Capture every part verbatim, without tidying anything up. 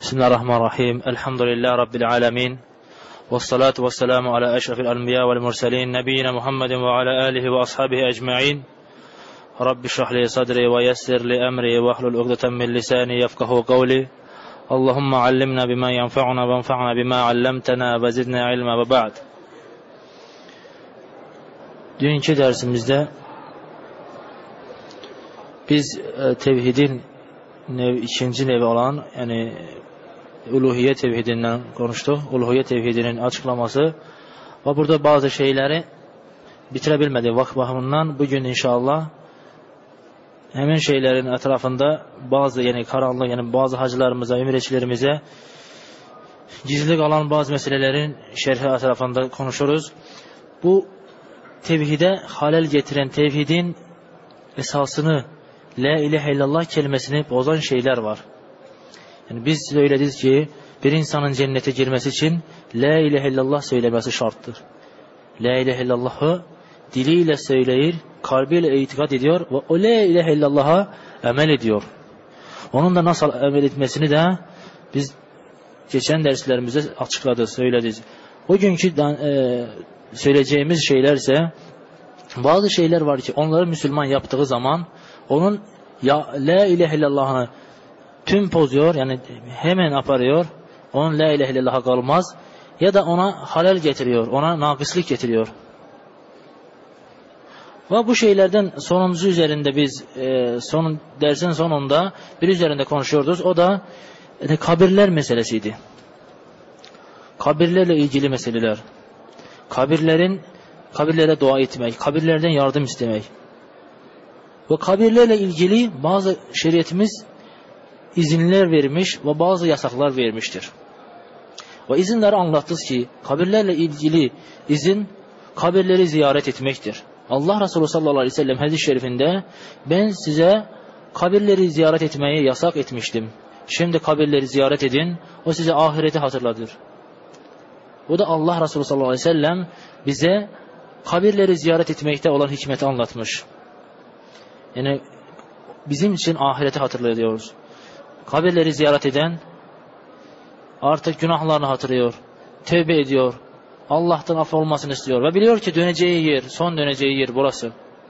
Bismillahirrahmanirrahim. Elhamdülillahi Rabbil alemin. Vessalatu vesselamu ala eşrefil enbiya vel murselin. Nebiyyina Muhammedin ve ala alihi ve ashabihi ecma'in. Rabbi şrahli sadri ve yessirli emri ve ahlul ugdeten min lisani yefkahu kavli. Allahümme allimna bima yenfa'una ve enfa'na bima allamtana ve zidna ilma ve ba'd. Dünkü dersimizde biz e, tevhidin nev, ikinci nevi olan yani uluhiyet tevhidinden konuştuk. Uluhiyet tevhidinin açıklaması ve burada bazı şeyleri bitirebilmedi vakit bakımından bugün inşallah hemen şeylerin etrafında bazı yani karanlık yani bazı hacılarımıza, ümreçilerimize gizli kalan bazı meselelerin şerhi etrafında konuşuruz. Bu tevhide halel getiren tevhidin esasını La ilahe illallah kelimesini bozan şeyler var. Yani biz söyledik ki bir insanın cennete girmesi için La ilahe illallah söylemesi şarttır. La ilahe illallah'ı diliyle söyleyir, kalbiyle itikad ediyor ve o La ilahe illallah'a amel ediyor. Onun da nasıl amel etmesini de biz geçen derslerimizde açıkladık, söyledik. Bugünkü e, söyleyeceğimiz şeyler ise bazı şeyler var ki onları Müslüman yaptığı zaman onun ya La ilahe illallah'ını tüm bozuyor yani hemen aparıyor. Onun La ilahe illallah'a kalmaz ya da ona halal getiriyor, ona nakıslık getiriyor. Ve bu şeylerden sonuncu üzerinde biz e, son dersin sonunda bir üzerinde konuşuyorduk. O da e, kabirler meselesiydi. Kabirlerle ilgili meseleler. Kabirlerin kabirlere dua etmek, kabirlerden yardım istemek. Ve kabirlerle ilgili bazı şeriatimiz izinler vermiş ve bazı yasaklar vermiştir. Ve izinleri anlattık ki kabirlerle ilgili izin kabirleri ziyaret etmektir. Allah Resulü sallallahu aleyhi ve sellem hadis-i şerifinde ben size kabirleri ziyaret etmeyi yasak etmiştim. Şimdi kabirleri ziyaret edin, o size ahireti hatırlatır. Bu da Allah Resulü sallallahu aleyhi ve sellem bize kabirleri ziyaret etmekte olan hikmeti anlatmış. Yani bizim için ahireti hatırlıyoruz. Kabirleri ziyaret eden artık günahlarını hatırlıyor, tövbe ediyor, Allah'tan af olmasını istiyor ve biliyor ki döneceği yer, son döneceği yer burası.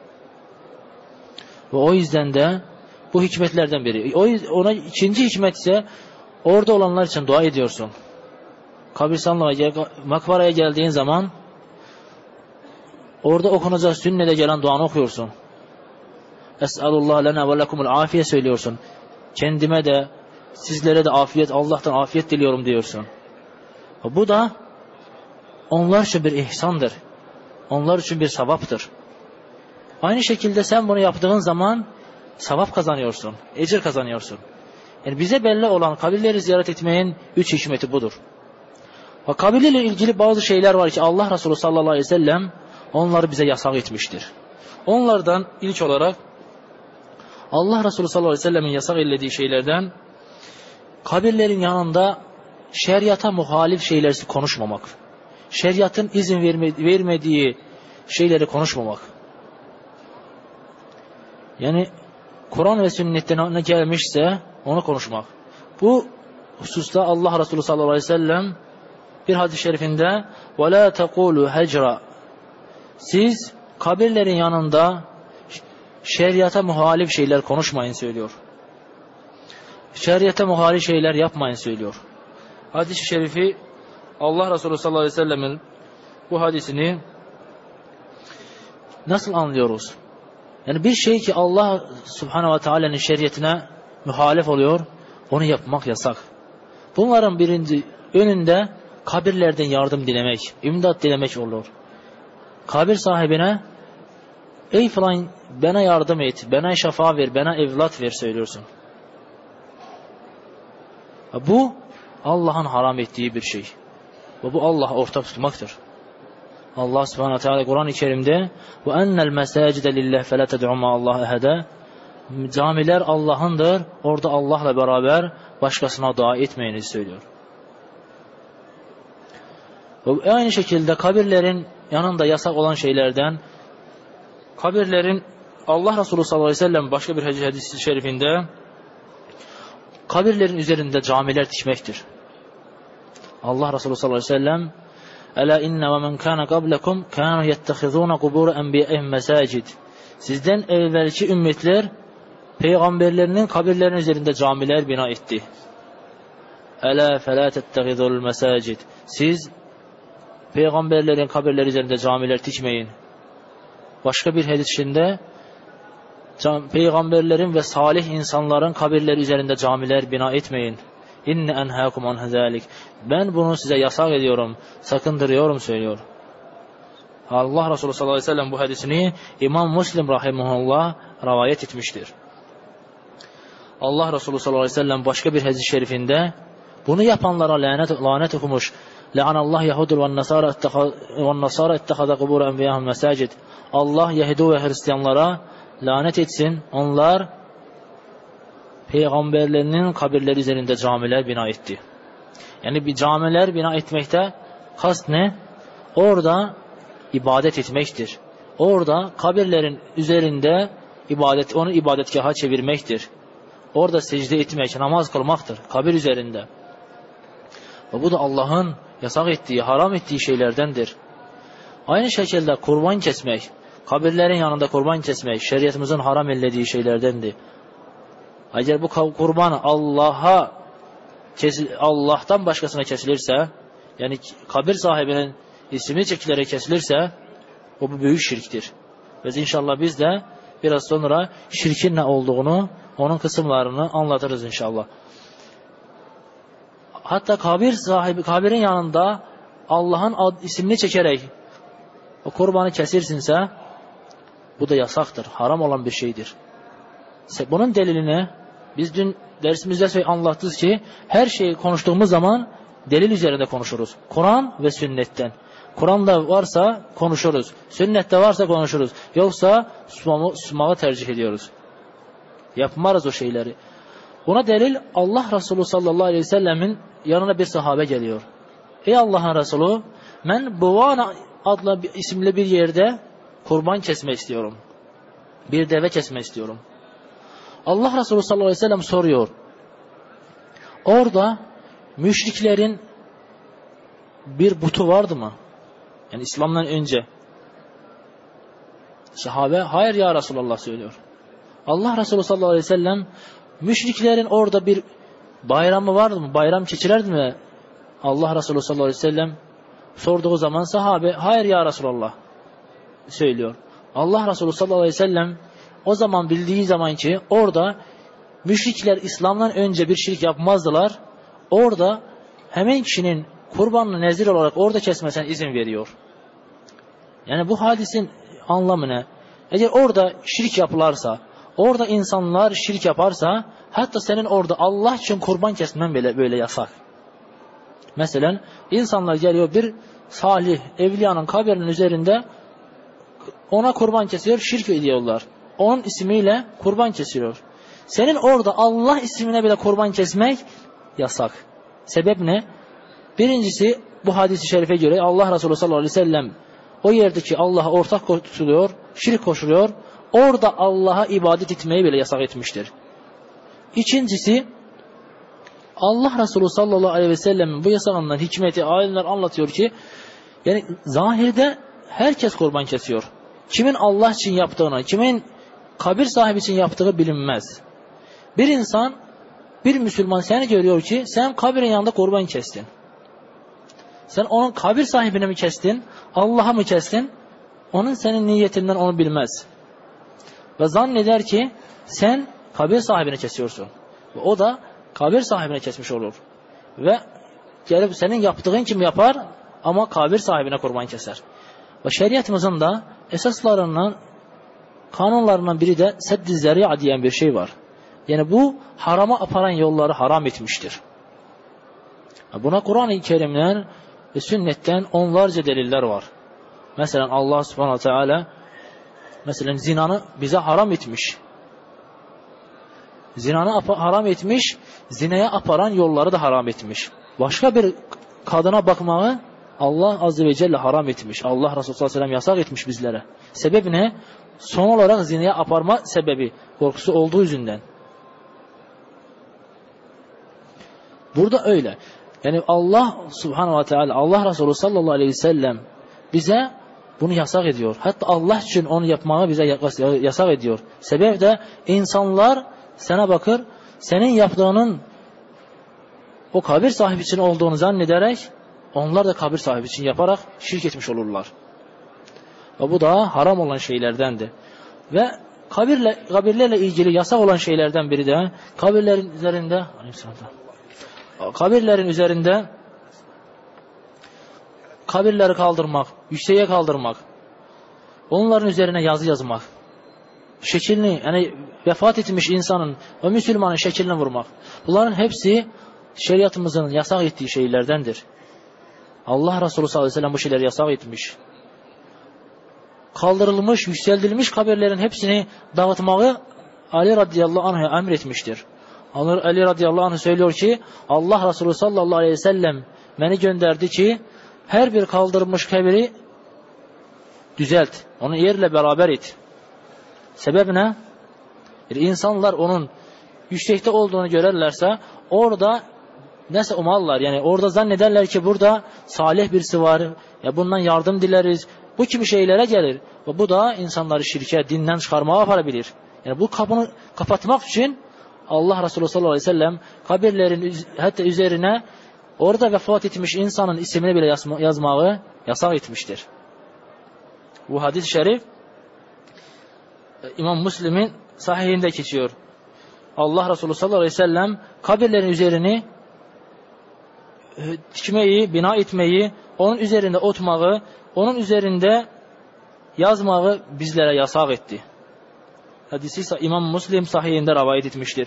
Ve o yüzden de bu hikmetlerden biri. O, ona ikinci hikmet ise orada olanlar için dua ediyorsun. Kabristanlığa, makbaraya geldiğin zaman orada okunacak sünnete gelen duanı okuyorsun. Es'alullah lena ve lekumul afiye söylüyorsun. Kendime de sizlere de afiyet, Allah'tan afiyet diliyorum diyorsun. Bu da onlar için bir ihsandır. Onlar için bir sevaptır. Aynı şekilde sen bunu yaptığın zaman sevap kazanıyorsun, ecir kazanıyorsun. Yani bize belli olan kabirleri ziyaret etmeyin üç hikmeti budur. Ve kabirlerle ilgili bazı şeyler var ki Allah Resulü sallallahu aleyhi ve sellem onları bize yasak etmiştir. Onlardan ilk olarak Allah Resulü sallallahu aleyhi ve sellemin yasak ellediği şeylerden kabirlerin yanında şeriata muhalif şeyleri konuşmamak. Şeriatın izin vermediği şeyleri konuşmamak. Yani Kur'an ve sünnetten ne gelmişse onu konuşmak. Bu hususta Allah Resulü sallallahu aleyhi ve sellem bir hadis-i şerifinde وَلَا تَقُولُوا هَجْرًا siz kabirlerin yanında şeriata muhalif şeyler konuşmayın söylüyor. Şeriata muhalif şeyler yapmayın söylüyor. Hadis-i şerifi Allah Resulü sallallahu aleyhi ve sellemin bu hadisini nasıl anlıyoruz? Yani bir şey ki Allah subhanahu ve teala'nın şeriatine muhalif oluyor, onu yapmak yasak. Bunların birinci önünde kabirlerden yardım dilemek, imdat dilemek olur. Kabir sahibine ey falan bana yardım et, bana şefa ver, bana evlat ver söylüyorsun. Bu Allah'ın haram ettiği bir şey. Ve bu Allah'a ortak tutmaktır. Allah subhanahu teala Kur'an-ı Kerim'de ve ennel mesacide lillah fela ted'u ma'allahi ehada camiler Allah'ındır. Orada Allah'la beraber başkasına dua etmeyiniz söylüyor. Ve aynı şekilde kabirlerin yanında yasak olan şeylerden kabirlerin Allah Resulü sallallahu aleyhi ve sellem başka bir hadis-i şerifinde kabirlerin üzerinde camiler dikmektir. Allah Resulü sallallahu aleyhi ve sellem Ela inne ve men kana qablakum kanu yettehizuna kubur enbiya'ihim mesacid. Sizden evvelki ümmetler peygamberlerinin kabirlerinin üzerinde camiler bina etti. Ela fela tettehizul mesacid. Siz peygamberlerin kabirleri üzerinde camiler dikmeyin. Başka bir hadisinde peygamberlerin ve salih insanların kabirleri üzerinde camiler bina etmeyin. İnne enhâkum an zâlik. Ben bunu size yasak ediyorum, sakındırıyorum söylüyor. Allah Resulü sallallahu aleyhi ve sellem bu hadisini İmam Müslim rahimahullah rivayet etmiştir. Allah Resulü sallallahu aleyhi ve sellem başka bir hadis-i şerifinde bunu yapanlara lanet lanet okumuş. La'anallah Yahudul ve Nasara ve Nasara ittehada kubur enbiyahum mesacid. Allah Yahudi ve Hristiyanlara lanet etsin. Onlar peygamberlerinin kabirleri üzerinde camiler bina etti. Yani bir camiler bina etmekte kast ne? Orada ibadet etmektir. Orada kabirlerin üzerinde ibadet, onu ibadetgaha çevirmektir. Orada secde etmek, namaz kılmaktır kabir üzerinde. Ve bu da Allah'ın yasak ettiği, haram ettiği şeylerdendir. Aynı şekilde kurban kesmek, kabirlerin yanında kurban kesmek şeriatımızın haram ellediği şeylerdendir. Eğer bu kurban Allah'a Allah'tan başkasına kesilirse, yani kabir sahibinin ismi çekilerek kesilirse, o bu büyük şirktir. Ve inşallah biz de biraz sonra şirkin ne olduğunu, onun kısımlarını anlatırız inşallah. Hatta kabir sahibi, kabirin yanında Allah'ın ismini çekerek o kurbanı kesirsinse, bu da yasaktır, haram olan bir şeydir. Bunun delilini biz dün dersimizde anlattık ki her şeyi konuştuğumuz zaman delil üzerinde konuşuruz. Kur'an ve sünnetten. Kur'an'da varsa konuşuruz. Sünnette varsa konuşuruz. Yoksa susmağı tercih ediyoruz. Yapmarız o şeyleri. Buna delil Allah Resulü sallallahu aleyhi ve sellemin yanına bir sahabe geliyor. Ey Allah'ın Resulü, ben Buvana adlı isimli bir yerde kurban kesmek istiyorum. Bir deve kesmek istiyorum. Allah Resulü sallallahu aleyhi ve sellem soruyor. Orada müşriklerin bir butu vardı mı? Yani İslam'dan önce. Sahabe hayır ya Resulallah söylüyor. Allah Resulü sallallahu aleyhi ve sellem müşriklerin orada bir bayramı vardı mı? Bayram geçirirdi mi? Allah Resulü sallallahu aleyhi ve sellem sorduğu zaman sahabe hayır ya Resulallah söylüyor. Allah Resulü sallallahu aleyhi ve sellem o zaman bildiği zaman ki orada müşrikler İslam'dan önce bir şirk yapmazdılar. Orada hemen kişinin kurbanını nezir olarak orada kesmesine izin veriyor. Yani bu hadisin anlamı ne? Eğer orada şirk yapılarsa, orada insanlar şirk yaparsa, hatta senin orada Allah için kurban kesmen bile böyle yasak. Mesela insanlar geliyor bir salih evliyanın kabrinin üzerinde ona kurban kesiyor, şirk ediyorlar. Onun ismiyle kurban kesiyor. Senin orada Allah ismine bile kurban kesmek yasak. Sebep ne? Birincisi bu hadis-i şerife göre Allah Resulü sallallahu aleyhi ve sellem o yerdeki Allah'a ortak koşuluyor, şirk koşuluyor. Orada Allah'a ibadet etmeyi bile yasak etmiştir. İkincisi Allah Resulü sallallahu aleyhi ve sellem'in bu yasağından hikmeti alimler anlatıyor ki yani zahirde herkes kurban kesiyor. Kimin Allah için yaptığını, kimin kabir sahibi için yaptığı bilinmez. Bir insan, bir Müslüman seni görüyor ki sen kabirin yanında kurban kestin. Sen onun kabir sahibine mi kestin, Allah'a mı kestin? Onun senin niyetinden onu bilmez. Ve zanneder ki sen kabir sahibine kesiyorsun. Ve o da kabir sahibine kesmiş olur. Ve gelip senin yaptığın kim yapar ama kabir sahibine kurban keser. Ve şeriatımızın da esaslarından, kanunlarından biri de sedd-i zeri'a diyen bir şey var. Yani bu harama aparan yolları haram etmiştir. Buna Kur'an-ı Kerim'den ve sünnetten onlarca deliller var. Mesela Allah subhanahu teala mesela zinanı bize haram etmiş. Zinanı haram etmiş, zinaya aparan yolları da haram etmiş. Başka bir kadına bakmayı Allah azze ve celle haram etmiş. Allah Resulü sallallahu aleyhi ve sellem yasak etmiş bizlere. Sebep ne? Son olarak zinaya aparma sebebi, korkusu olduğu yüzünden. Burada öyle. Yani Allah Subhanahu ve Teala, Allah Resulü sallallahu aleyhi ve sellem bize bunu yasak ediyor. Hatta Allah için onu yapmayı bize yasak ediyor. Sebep de insanlar sana bakır, senin yaptığının o kabir sahibi için olduğunu zannederek onlar da kabir sahibi için yaparak şirk etmiş olurlar. Ve bu da haram olan şeylerdendir. Ve kabirle, kabirlerle ilgili yasak olan şeylerden biri de kabirlerin üzerinde kabirlerin üzerinde kabirleri kaldırmak, yükseğe kaldırmak, onların üzerine yazı yazmak, şekilini, yani vefat etmiş insanın, o Müslümanın şeklini vurmak. Bunların hepsi şeriatımızın yasak ettiği şeylerdendir. Allah Resulü sallallahu aleyhi ve sellem bu şeyleri yasak etmiş. Kaldırılmış, yükseltilmiş kabirlerin hepsini dağıtmayı Ali radıyallahu anh'a emretmiştir. Ali radıyallahu anh söylüyor ki Allah Resulü sallallahu aleyhi ve sellem beni gönderdi ki her bir kaldırılmış kabiri düzelt. Onu yerle beraber et. Sebep ne? İnsanlar onun yüksekte olduğunu görürlerse orada neyse umarlar. Yani orada zannederler ki burada salih birisi var. Ya bundan yardım dileriz. Bu kimi şeylere gelir. Ve bu da insanları şirke, dinden çıkarmaya yapabilir. Yani bu kapını kapatmak için Allah Resulü sallallahu aleyhi ve sellem kabirlerin hatta üzerine orada vefat etmiş insanın ismini bile yazma, yazmayı yasak etmiştir. Bu hadis-i şerif İmam Müslim'in sahihinde geçiyor. Allah Resulü sallallahu aleyhi ve sellem kabirlerin üzerini dikmeyi, bina etmeyi, onun üzerinde oturmayı, onun üzerinde yazmayı bizlere yasak etti. Hadisi ise İmam Müslim sahihinde rivayet etmiştir.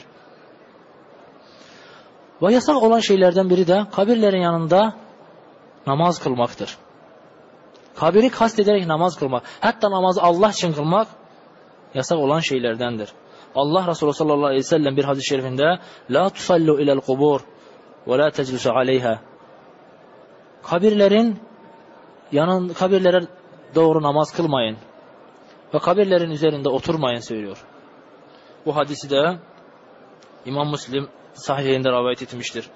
Ve yasak olan şeylerden biri de kabirlerin yanında namaz kılmaktır. Kabiri kastederek namaz kılmak, hatta namazı Allah için kılmak yasak olan şeylerdendir. Allah Resulü sallallahu aleyhi ve sellem bir hadis-i şerifinde la tusallu ilel kubur ve la teclisu aleyha. Kabirlerin yanın kabirlere doğru namaz kılmayın ve kabirlerin üzerinde oturmayın söylüyor. Bu hadisi de İmam Müslim sahihinde rivayet etmiştir.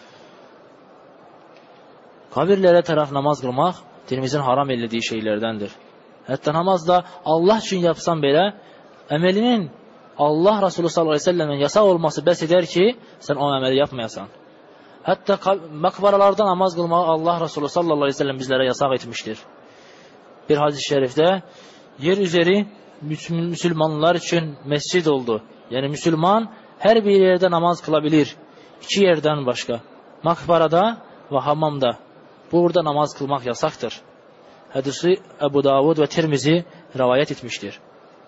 Kabirlere taraf namaz kılmak dinimizin haram ellediği şeylerdendir. Hatta namazda Allah için yapsan bile emelinin Allah Resulü sallallahu aleyhi ve sellem'in yasak olması bes eder ki sen o ameli yapmayasan. Hatta makbaralarda namaz kılmayı Allah Resulü sallallahu aleyhi ve sellem bizlere yasak etmiştir. Bir hadis-i şerifte yer üzeri Müslümanlar için mescid oldu. Yani Müslüman her bir yerde namaz kılabilir. İki yerden başka. Makbarada ve hamamda. Burada namaz kılmak yasaktır. Hadisi Ebu Davud ve Tirmizi rivayet etmiştir.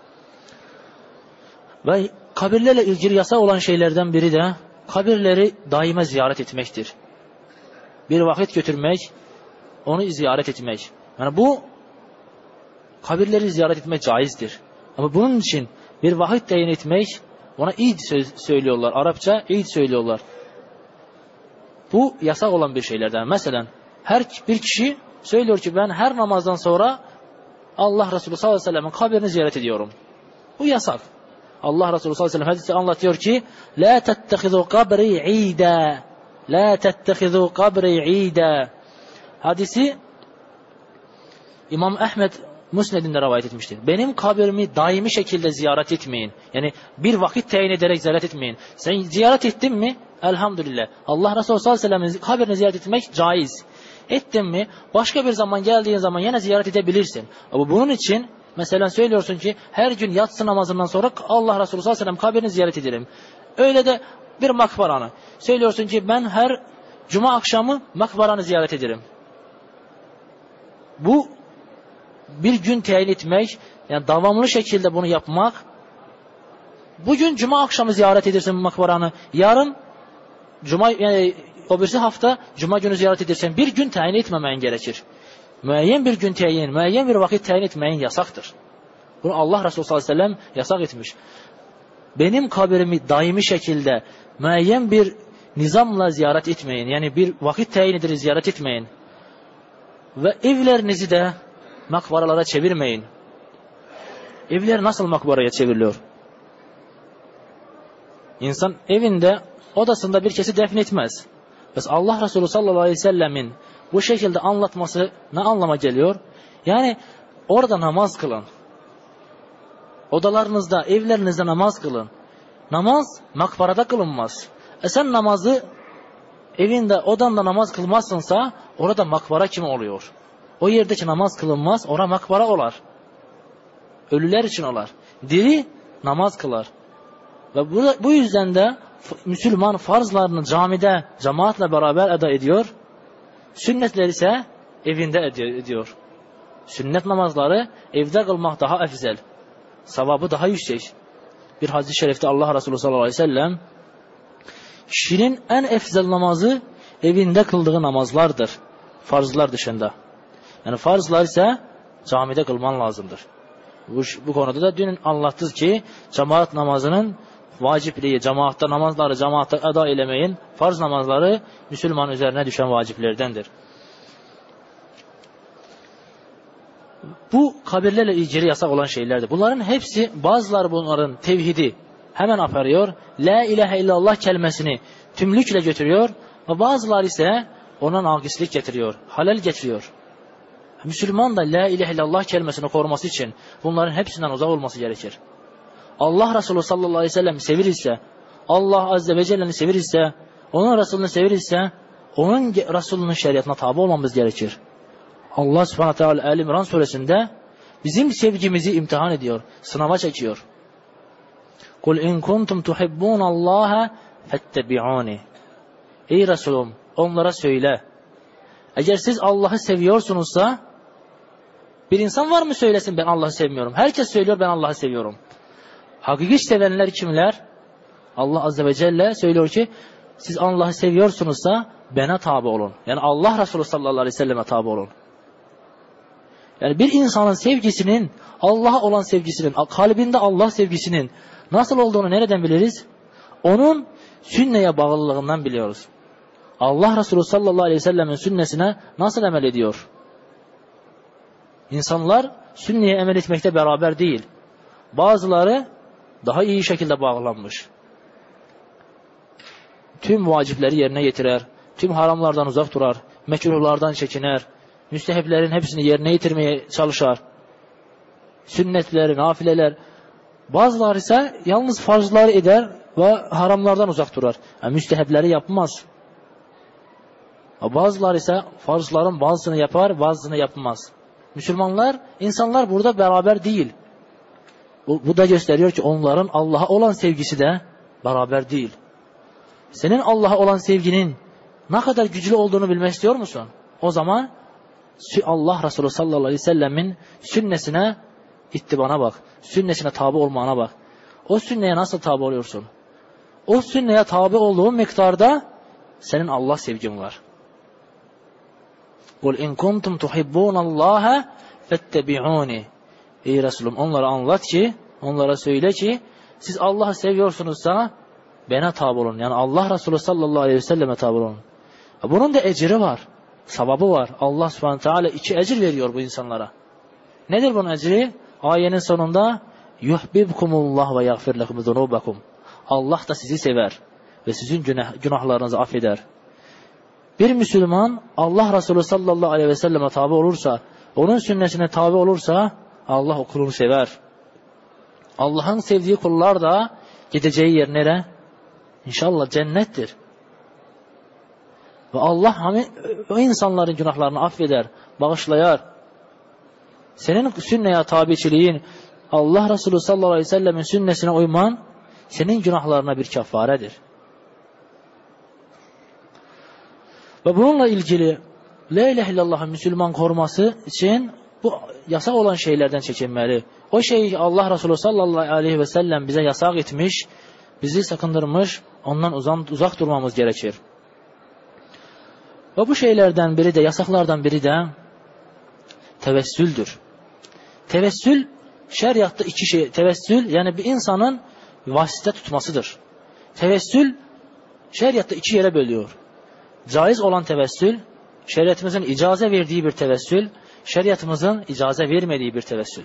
Ve kabirlerle ilgili yasak olan şeylerden biri de kabirleri daima ziyaret etmektir. Bir vakit götürmek, onu ziyaret etmek. Yani bu kabirleri ziyaret etmek caizdir. Ama bunun için bir vakit tayin etmek, ona id söylüyorlar. Arapça id söylüyorlar. Bu yasak olan bir şeylerden. Mesela her bir kişi söylüyor ki ben her namazdan sonra Allah Resulü sallallahu aleyhi ve sellem'in kabrini ziyaret ediyorum. Bu yasak. Allah Resulü sallallahu aleyhi ve sellem hadisi anlatıyor ki la tettehizu kabri ida. La tettehizu kabri ida. Hadisi İmam Ahmed Müsned'inde rivayet etmiştir. Benim kabrimi daimi şekilde ziyaret etmeyin. Yani bir vakit tayin ederek ziyaret etmeyin. Sen ziyaret ettin mi? Elhamdülillah. Allah Resulü sallallahu aleyhi ve sellem'in kabrini ziyaret etmek caiz. Ettin mi? Başka bir zaman geldiğin zaman yine ziyaret edebilirsin. Ama bunun için mesela söylüyorsun ki her gün yatsı namazından sonra Allah Resulü sallallahu aleyhi ve sellem kabrini ziyaret ederim. Öyle de bir makbaranı. Söylüyorsun ki ben her cuma akşamı makbaranı ziyaret ederim. Bu bir gün tayin etmek, yani devamlı şekilde bunu yapmak. Bugün cuma akşamı ziyaret edersin makbaranı. Yarın cuma, yani o birisi hafta cuma günü ziyaret edersen bir gün tayin etmemen gerekir. Müeyyen bir gün tayin, müeyyen bir vakit tayin etmeyin yasaktır. Bunu Allah Resulü sallallahu aleyhi ve sellem yasak etmiş. Benim kabrimi daimi şekilde müeyyen bir nizamla ziyaret etmeyin. Yani bir vakit tayin edilip ziyaret etmeyin. Ve evlerinizi de makbaralara çevirmeyin. Evler nasıl makbaraya çevriliyor? İnsan evinde, odasında bir kesi defnetmez. Bəs Allah Resulü sallallahu aleyhi ve sellemin bu şekilde anlatması ne anlama geliyor? Yani orada namaz kılın. Odalarınızda, evlerinizde namaz kılın. Namaz makbarada kılınmaz. E sen namazı evinde, odanda namaz kılmazsınsa orada makbara kim oluyor? O yerdeki namaz kılınmaz, orada makbara olar. Ölüler için olar. Diri namaz kılar. Ve bu, bu yüzden de Müslüman farzlarını camide cemaatle beraber eda ediyor. Sünnetleri ise evinde ediyor. Sünnet namazları evde kılmak daha efzel. Sevabı daha yüksek. Bir hadis-i şerifte Allah Resulü sallallahu aleyhi ve sellem kişinin en efzel namazı evinde kıldığı namazlardır. Farzlar dışında. Yani farzlar ise camide kılman lazımdır. Bu, bu konuda da dün anlattık ki cemaat namazının vacipliği, cemaatta namazları cemaatta eda eylemeyin, farz namazları Müslüman üzerine düşen vaciplerdendir. Bu kabirlerle ilgili yasak olan şeylerdir. Bunların hepsi, bazıları bunların tevhidi hemen aparıyor, la ilahe illallah kelimesini tümlükle götürüyor ve bazıları ise ona nakislik getiriyor, halel getiriyor. Müslüman da la ilahe illallah kelimesini koruması için bunların hepsinden uzak olması gerekir. Allah Resulü sallallahu aleyhi ve sellem sevir ise, Allah Azze ve Celle'ni sevir ise, onun Resulünü sevir ise, onun Resulünün şeriatına tabi olmamız gerekir. Allah subhanahu teala Ali İmran suresinde bizim sevgimizi imtihan ediyor, sınava çekiyor. Kul in kuntum tuhibbunallaha fettebi'uni. Ey Resulüm, onlara söyle. Eğer siz Allah'ı seviyorsunuzsa, bir insan var mı söylesin ben Allah'ı sevmiyorum. Herkes söylüyor ben Allah'ı seviyorum. Hakiki sevenler kimler? Allah Azze ve Celle söylüyor ki siz Allah'ı seviyorsunuzsa bana tabi olun. Yani Allah Resulü sallallahu aleyhi ve selleme tabi olun. Yani bir insanın sevgisinin, Allah'a olan sevgisinin, kalbinde Allah sevgisinin nasıl olduğunu nereden biliriz? Onun sünneye bağlılığından biliyoruz. Allah Resulü sallallahu aleyhi ve sellemin sünnesine nasıl emel ediyor? İnsanlar sünneye emel etmekte beraber değil. Bazıları daha iyi şekilde bağlanmış. Tüm vacipleri yerine getirer, tüm haramlardan uzak durar, mekruhlardan çekiner, müsteheplerin hepsini yerine getirmeye çalışar. Sünnetleri, nafileler. Bazıları ise yalnız farzları eder ve haramlardan uzak durar. Yani müstehepleri yapmaz. Bazıları ise farzların bazısını yapar, bazısını yapmaz. Müslümanlar, insanlar burada beraber değil. Bu, bu da gösteriyor ki onların Allah'a olan sevgisi de beraber değil. Senin Allah'a olan sevginin ne kadar güçlü olduğunu bilmek istiyor musun? O zaman Allah Resulü sallallahu aleyhi ve sellemin sünnesine ittibana bak. Sünnesine tabi olmana bak. O sünneye nasıl tabi oluyorsun? O sünneye tabi olduğun miktarda senin Allah sevgin var. Kul in kuntum tuhibbunallaha fettebi'uni. Ey Resulüm onlara anlat ki, onlara söyle ki siz Allah'ı seviyorsunuzsa bana tabi olun. Yani Allah Resulü sallallahu aleyhi ve selleme tabi olun. Bunun da ecri var. Sevabı var. Allah subhanahu teala iki ecir veriyor bu insanlara. Nedir bunun ecri? Ayenin sonunda yuhbibkumullah ve yaghfir lekum zunubakum. Allah da sizi sever ve sizin günah, günahlarınızı affeder. Bir Müslüman Allah Resulü sallallahu aleyhi ve selleme tabi olursa, onun sünnesine tabi olursa Allah o kulunu sever. Allah'ın sevdiği kullar da gideceği yer nere? İnşallah cennettir. Ve Allah o insanların günahlarını affeder, bağışlayar. Senin sünneye tabiçiliğin, Allah Resulü sallallahu aleyhi ve sellemin sünnesine uyman, senin günahlarına bir kefaredir. Ve bununla ilgili la ilahe illallah'ın Müslüman koruması için bu yasak olan şeylerden çekinmeli. O şeyi Allah Resulü sallallahu aleyhi ve sellem bize yasak etmiş, bizi sakındırmış, ondan uzak, uzak durmamız gerekir. Ve bu şeylerden biri de, yasaklardan biri de tevessüldür. Tevessül, şeriatta iki şey, tevessül yani bir insanın vasite tutmasıdır. Tevessül, şeriatta iki yere bölüyor. Caiz olan tevessül, şeriatımızın icaze verdiği bir tevessül, şeriatımızın icaze vermediği bir tevessül.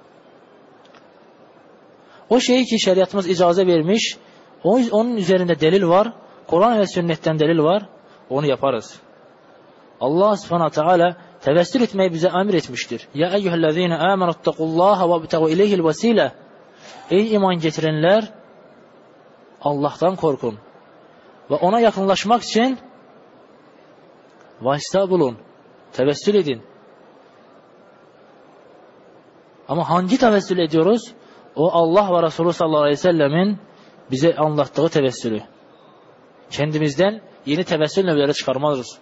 O şeyi ki şeriatımız icaze vermiş, onun üzerinde delil var, Kur'an ve sünnetten delil var, onu yaparız. Allah subhanahu teala tevessül etmeyi bize emir etmiştir. Ya eyyühellezine amenuttakullaha ve btegu ileyhil vesile. Ey iman getirenler, Allah'tan korkun. Ve ona yakınlaşmak için vasıta bulun. Tevessül edin. Ama hangi tevessül ediyoruz? O Allah ve Resulü sallallahu aleyhi ve sellemin bize anlattığı tevessülü. Kendimizden yeni tevessül növleri çıkarmazız.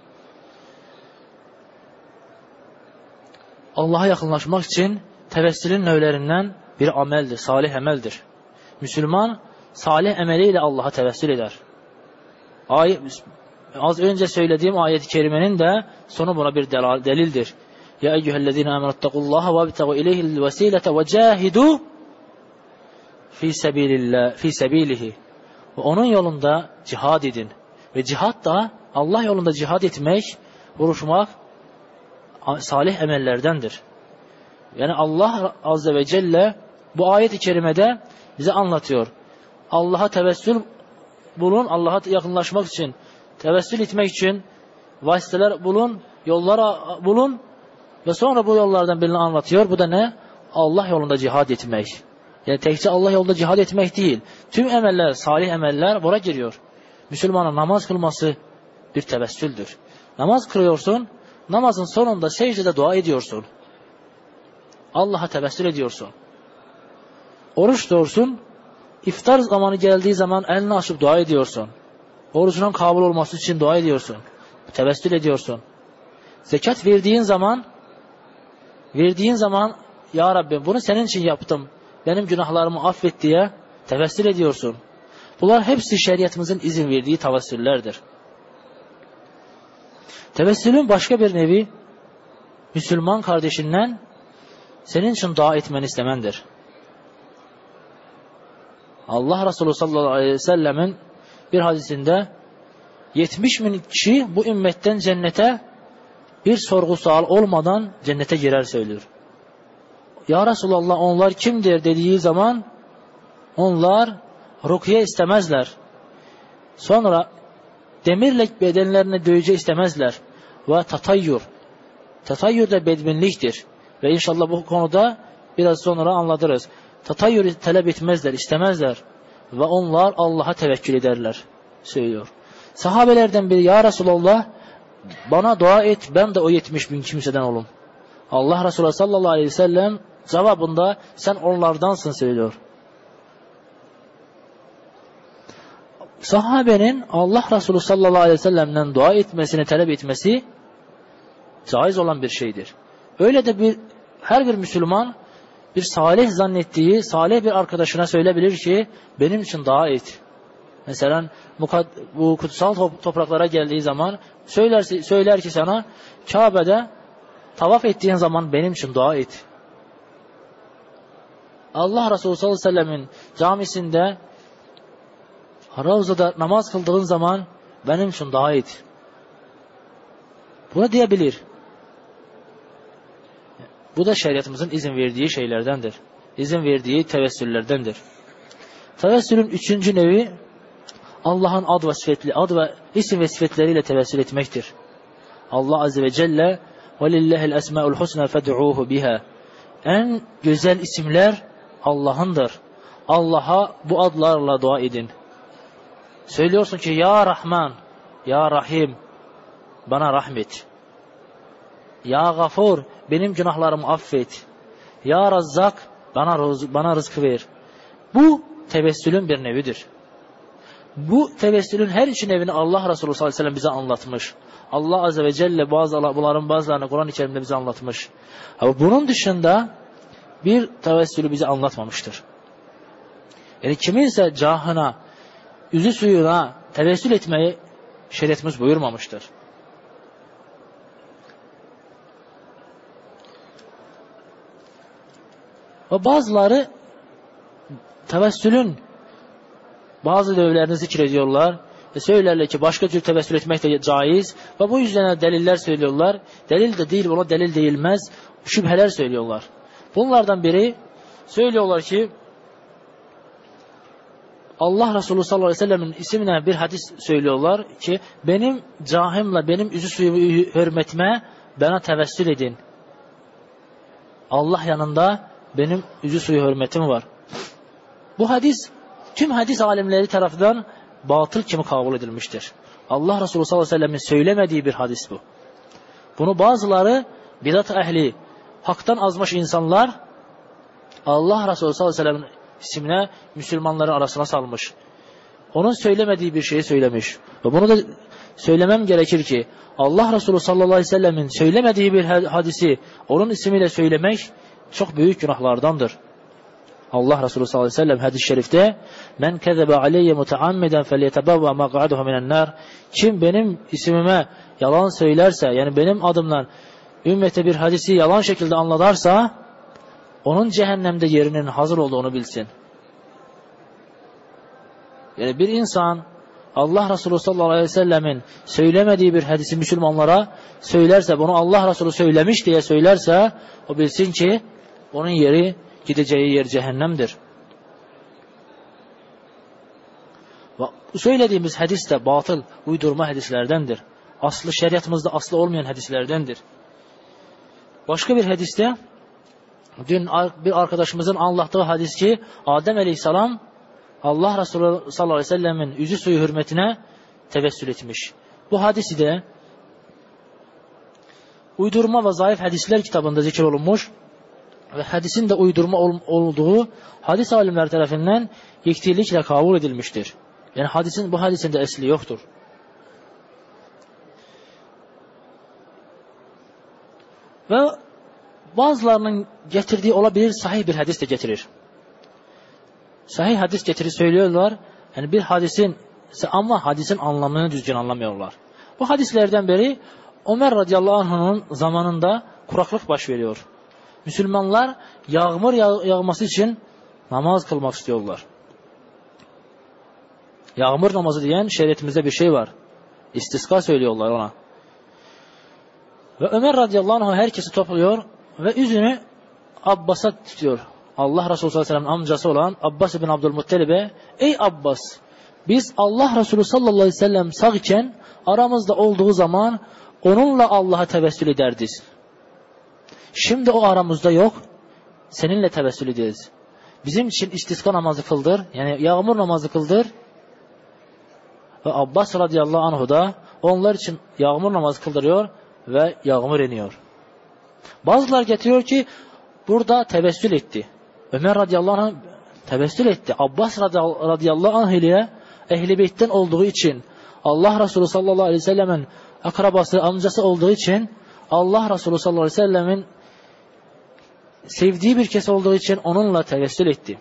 Allah'a yakınlaşmak için tevessülün növlerinden bir ameldir, salih emeldir. Müslüman salih emeliyle Allah'a tevessül eder. Ay, az önce söylediğim ayet-i kerimenin de sonu buna bir delildir. Ya eyyühellezine amenuttakullaha ve btegu ileyhil vesilete ve cahidu fi sebilillah fi sebilihi. Ve onun yolunda cihad edin. Ve cihad da Allah yolunda cihad etmek, vuruşmak salih emellerdendir. Yani Allah azze ve celle bu ayet-i kerimede bize anlatıyor. Allah'a tevessül bulun, Allah'a yakınlaşmak için, tevessül etmek için vasıtalar bulun, yollara bulun ve sonra bu yollardan birini anlatıyor. Bu da ne? Allah yolunda cihad etmek. Yani tekçe Allah yolunda cihad etmek değil. Tüm emeller, salih emeller buna giriyor. Müslümanın namaz kılması bir tevessüldür. Namaz kılıyorsun, namazın sonunda secdede dua ediyorsun. Allah'a tevessül ediyorsun. Oruç tutuyorsun, iftar zamanı geldiği zaman elini açıp dua ediyorsun. Orucunun kabul olması için dua ediyorsun. Tevessül ediyorsun. Zekat verdiğin zaman, verdiğin zaman Ya Rabbi bunu senin için yaptım, benim günahlarımı affet diye tevessül ediyorsun. Bunlar hepsi şeriatımızın izin verdiği tevessüllerdir. Tevessülün başka bir nevi, Müslüman kardeşinden senin için dua etmeni istemendir. Allah Resulü sallallahu aleyhi ve sellemin bir hadisinde yetmiş bin kişi bu ümmetten cennete bir sorgu sual olmadan cennete girer söylüyor. Ya Resulallah onlar kimdir dediği zaman onlar rukiye istemezler. Sonra demirle bedenlerine dövece istemezler. Ve tatayyur. Tatayyur da bedbinliktir. Ve inşallah bu konuda biraz sonra anlatırız. Tatayyuru talep etmezler, istemezler. Ve onlar Allah'a tevekkül ederler söylüyor. Sahabelerden biri Ya Resulallah bana dua et, ben de o yetmiş bin kimseden olum. Allah Resulü sallallahu aleyhi ve sellem cevabında sen onlardansın söylüyor. Sahabenin Allah Resulü sallallahu aleyhi ve sellem'den dua etmesini talep etmesi caiz olan bir şeydir. Öyle de bir her bir Müslüman bir salih zannettiği salih bir arkadaşına söyleyebilir ki benim için dua et. Mesela bu kutsal topraklara geldiği zaman söyler, söyler ki sana Kabe'de tavaf ettiğin zaman benim için dua et. Allah Resulü sallallahu aleyhi ve sellemin camisinde Ravza'da namaz kıldığın zaman benim için dua et. Bunu diyebilir. Bu da şeriatımızın izin verdiği şeylerdendir. İzin verdiği tevessüllerdendir. Tevessülün üçüncü nevi Allah'ın ad ve sıfatli, ad ve isim ve sıfatleriyle tevessül etmektir. Allah azze ve celle وَلِلَّهِ الْأَسْمَاءُ الْحُسْنَى فَدْعُوهُ بِهَا. En güzel isimler Allah'ındır. Allah'a bu adlarla dua edin. Söylüyorsun ki Ya Rahman, Ya Rahim, bana rahmet. Ya Gafur, benim günahlarımı affet. Ya Razzak, bana, bana rızkı ver. Bu tevessülün bir nevidir. Bu tevessülün her üç nevini Allah Resulü sallallahu aleyhi ve sellem bize anlatmış. Allah azze ve celle bazı, bunların bazılarını Kur'an-ı Kerim'de bize anlatmış. Ama bunun dışında bir tevessülü bize anlatmamıştır. Yani kiminse cahına, yüzü suyuna tevessül etmeyi şeriatımız buyurmamıştır. Ve bazıları tevessülün bazı dövlerini zikrediyorlar ve söylerler ki başka tür tevessül etmek de caiz ve bu yüzden deliller söylüyorlar. Delil de değil, ona delil değilmez. Şüpheler söylüyorlar. Bunlardan biri söylüyorlar ki Allah Resulü sallallahu aleyhi ve sellemin isimle bir hadis söylüyorlar ki benim cahimle benim üzü suyu hürmetime bana tevessül edin. Allah yanında benim üzü suyu hürmetim var. Bu hadis tüm hadis alimleri tarafından batıl kimi kabul edilmiştir. Allah Resulü sallallahu aleyhi ve sellemin söylemediği bir hadis bu. Bunu bazıları bidat ehli, haktan azmış insanlar Allah Resulü sallallahu aleyhi ve sellemin ismine Müslümanların arasına salmış. Onun söylemediği bir şeyi söylemiş. Ve bunu da söylemem gerekir ki Allah Resulü sallallahu aleyhi ve sellemin söylemediği bir hadisi onun ismiyle söylemek çok büyük günahlardandır. Allah Resulü sallallahu aleyhi ve sellem hadis-i şerifte men kezebe aleyye muteammiden felyetebevve maq'aduhu minen nar, kim benim ismime yalan söylerse, yani benim adımdan ümmete bir hadisi yalan şekilde anlatarsa onun cehennemde yerinin hazır olduğunu bilsin. Yani bir insan Allah Resulü sallallahu aleyhi ve sellemin söylemediği bir hadisi Müslümanlara söylerse, bunu Allah Resulü söylemiş diye söylerse, o bilsin ki onun yeri, gideceği yer cehennemdir. Bu söylediğimiz hadis de batıl, uydurma hadislerdendir. Aslı şeriatımızda aslı olmayan hadislerdendir. Başka bir hadiste dün bir arkadaşımızın anlattığı hadis ki Adem aleyhisselam Allah Resulü sallallahu aleyhi ve sellemin yüzü suyu hürmetine tevessül etmiş. Bu hadisi de uydurma ve zayıf hadisler kitabında zikir olunmuş ve hadisin de uydurma ol, olduğu hadis alimler tarafından yektilikle kabul edilmiştir. Yani hadisin, bu hadisin de esli yoktur. Ve bazılarının getirdiği olabilir sahih bir hadis de getirir. Sahih hadis getirir söylüyorlar. Yani bir hadisin, ama hadisin anlamını düzgün anlamıyorlar. Bu hadislerden biri Ömer radıyallahu anh'ın zamanında kuraklık baş veriyor. Müslümanlar yağmur yağ yağması için namaz kılmak istiyorlar. Yağmur namazı diyen şeriatimizde bir şey var. İstiska söylüyorlar ona. Ve Ömer radıyallahu anh herkesi topluyor ve yüzünü Abbas'a tutuyor. Allah Resulü sallallahu aleyhi ve sellem amcası olan Abbas bin Abdülmuttalib'e, ey Abbas, biz Allah Resulü sallallahu aleyhi ve sellem sağ iken aramızda olduğu zaman onunla Allah'a tevessül ederiz. Şimdi o aramızda yok, seninle tevessül ederiz. Bizim için istiska namazı kıldır, yani yağmur namazı kıldır. Ve Abbas radıyallahu anh da onlar için yağmur namazı kıldırıyor ve yağmur iniyor. Bazılar getiriyor ki burada tevessül etti. Ömer radıyallahu anh tevessül etti. Abbas radıyallahu anh ile Ehl-i Beyt'ten olduğu için, Allah Resulü sallallahu aleyhi ve sellemin akrabası, amcası olduğu için, Allah Resulü sallallahu aleyhi ve sellemin sevdiği bir kes olduğu için onunla tevessül etti.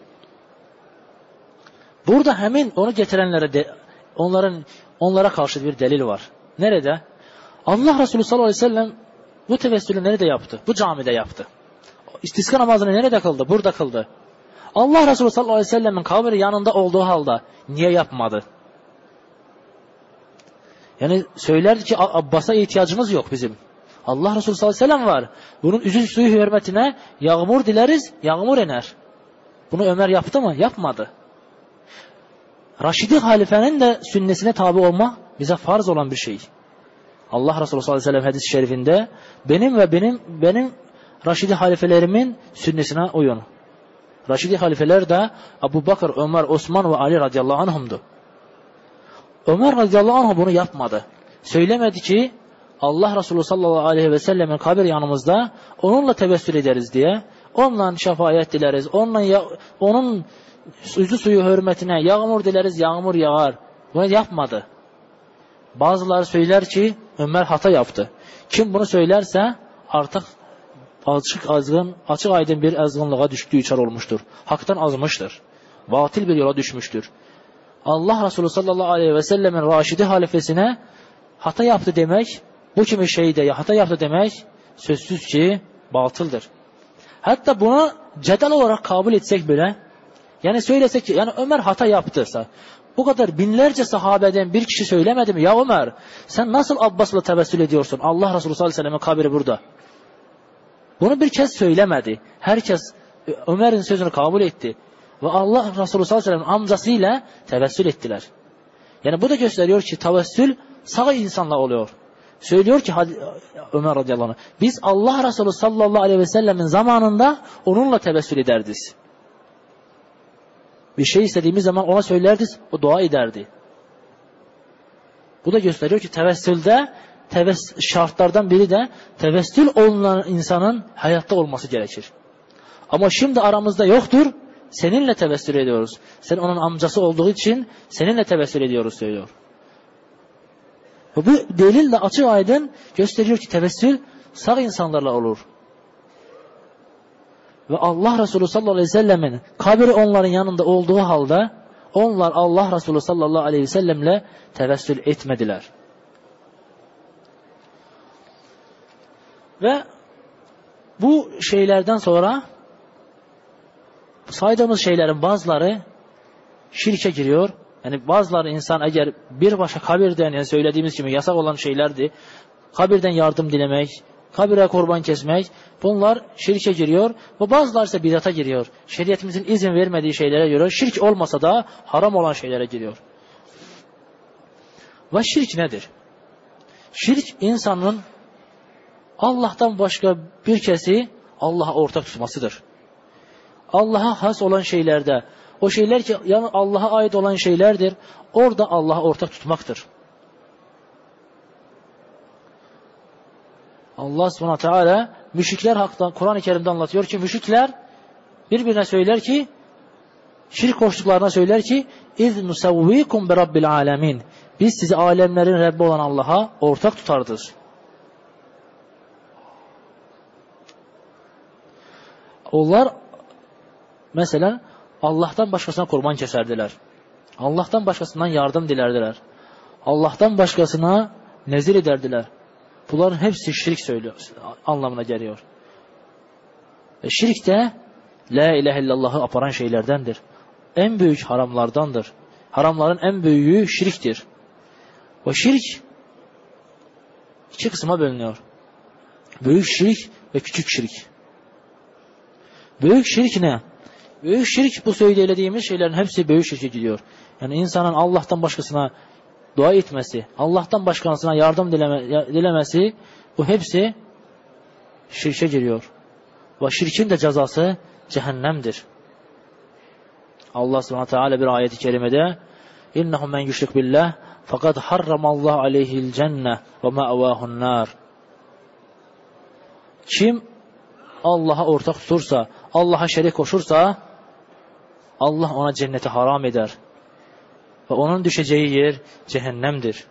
Burada hemen onu getirenlere de, onların onlara karşı bir delil var. Nerede? Allah Resulü sallallahu aleyhi ve sellem bu tevessülü nerede yaptı? Bu camide yaptı. İstiska namazını nerede kıldı? Burada kıldı. Allah Resulü sallallahu aleyhi ve sellemin kabri yanında olduğu halde niye yapmadı? Yani söylerdi ki Abbas'a ihtiyacımız yok bizim. Allah Resulü sallallahu aleyhi ve sellem var. Bunun üzü suyu hürmetine yağmur dileriz, yağmur iner. Bunu Ömer yaptı mı? Yapmadı. Raşidi halifenin de sünnesine tabi olma bize farz olan bir şey. Allah Resulü sallallahu aleyhi ve sellem hadis-i şerifinde benim ve benim benim Raşidi halifelerimin sünnesine uyun. Raşidi halifeler de Ebu Bakır, Ömer, Osman ve Ali radıyallahu anhumdu. Ömer radıyallahu anh bunu yapmadı. Söylemedi ki Allah Resulü sallallahu aleyhi ve sellemin kabir yanımızda onunla tevessül ederiz diye. Onunla şefaat dileriz. Onunla onun yüzü suyu hürmetine yağmur dileriz, yağmur yağar. Bunu yapmadı. Bazıları söyler ki Ömer hata yaptı. Kim bunu söylerse artık açık azgın, açık aydın bir azgınlığa düştüğü içer olmuştur. Hak'tan azmıştır. Batıl bir yola düşmüştür. Allah Resulü sallallahu aleyhi ve sellemin Raşidi halifesine hata yaptı demek, bu kimi şeyde hata yaptı demek sözsüz ki batıldır. Hatta bunu cedel olarak kabul etsek bile, yani söylesek ki yani Ömer hata yaptıysa, bu kadar binlerce sahabeden bir kişi söylemedi mi? Ya Ömer, sen nasıl Abbas'la tevessül ediyorsun? Allah Resulü sallallahu aleyhi ve sellem'in kabri burada. Bunu bir kez söylemedi. Herkes Ömer'in sözünü kabul etti. ve Allah Resulü sallallahu aleyhi ve sellem'in amcasıyla tevessül ettiler. Yani bu da gösteriyor ki tevessül sağ insanla oluyor. Söylüyor ki Ömer radıyallahu anh, biz Allah Resulü sallallahu aleyhi ve sellemin zamanında onunla tevessül ederdiz. Bir şey istediğimiz zaman ona söylerdiz, o dua ederdi. Bu da gösteriyor ki tevessülde teves şartlardan biri de tevessül olunan insanın hayatta olması gerekir. Ama şimdi aramızda yoktur, seninle tevessül ediyoruz. Sen onun amcası olduğu için seninle tevessül ediyoruz söylüyor. Ve bu delille açık aydın gösteriyor ki tevessül sağ insanlarla olur. Ve Allah Resulü sallallahu aleyhi ve sellemin kabri onların yanında olduğu halde onlar Allah Resulü sallallahu aleyhi ve sellemle tevessül etmediler. Ve bu şeylerden sonra saydığımız şeylerin bazıları şirke giriyor. Yani bazıları insan eğer bir başka kabirden, yani söylediğimiz gibi yasak olan şeylerdi. Kabirden yardım dilemek, kabire kurban kesmek, bunlar şirke giriyor. Ve bazıları ise bidata giriyor. Şeriatimizin izin vermediği şeylere giriyor. Şirk olmasa da haram olan şeylere giriyor. Ve şirk nedir? Şirk insanın Allah'tan başka bir kesi Allah'a ortak tutmasıdır. Allah'a has olan şeylerde, o şeyler ki yani Allah'a ait olan şeylerdir, orada Allah'a ortak tutmaktır. Allah subhanahu teala müşrikler hakkında Kur'an-ı Kerim'de anlatıyor ki müşrikler birbirine söyler ki, şirk koştuklarına söyler ki اِذْ نُسَوِّيكُمْ بِرَبِّ الْعَالَمِينَ biz sizi alemlerin Rabbi olan Allah'a ortak tutarız. Onlar mesela Allah'tan başkasına kurban keserdiler. Allah'tan başkasından yardım dilerdiler. Allah'tan başkasına nezir ederdiler. Bunların hepsi şirk söylüyor, anlamına geliyor. E şirk de La ilahe illallah'ı aparan şeylerdendir. En büyük haramlardandır. Haramların en büyüğü şirktir. O şirk iki kısma bölünüyor. Büyük şirk ve küçük şirk. Büyük şirk ne? Büyük şirk bu söylediğimiz şeylerin hepsi büyük şirke gidiyor. Yani insanın Allah'tan başkasına dua etmesi, Allah'tan başkasına yardım dileme, dilemesi, bu hepsi şirke giriyor. Ve şirkin de cezası cehennemdir. Allah subhanahu teala bir ayet-i kerimede İnnehu men yüşrik billah fakat harramallahu aleyhil cenne ve ma'vahun nar. Kim Allah'a ortak tutursa, Allah'a şerik koşursa Allah ona cenneti haram eder. Ve onun düşeceği yer cehennemdir.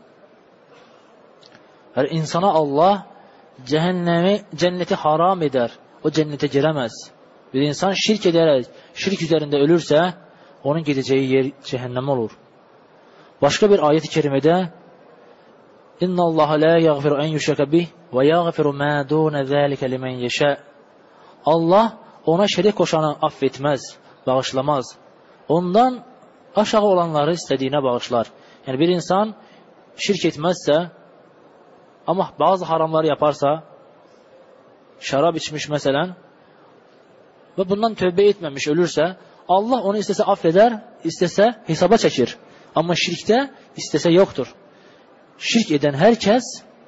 Her insana Allah cehennemi, cenneti haram eder. O cennete giremez. Bir insan şirk ederek, şirk üzerinde ölürse onun gideceği yer cehennem olur. Başka bir ayet-i kerimede İnna Allah la yaghfiru en yushraka bih ve yaghfiru ma dun zalika limen yasha. Allah ona şerik koşanı affetmez, bağışlamaz. Ondan aşağı olanları istediğine bağışlar. Yani bir insan şirk etmezse ama bazı haramları yaparsa, şarap içmiş mesela ve bundan tövbe etmemiş ölürse, Allah onu istese affeder, istese hesaba çekir. Ama şirkte istese yoktur. Şirk eden herkes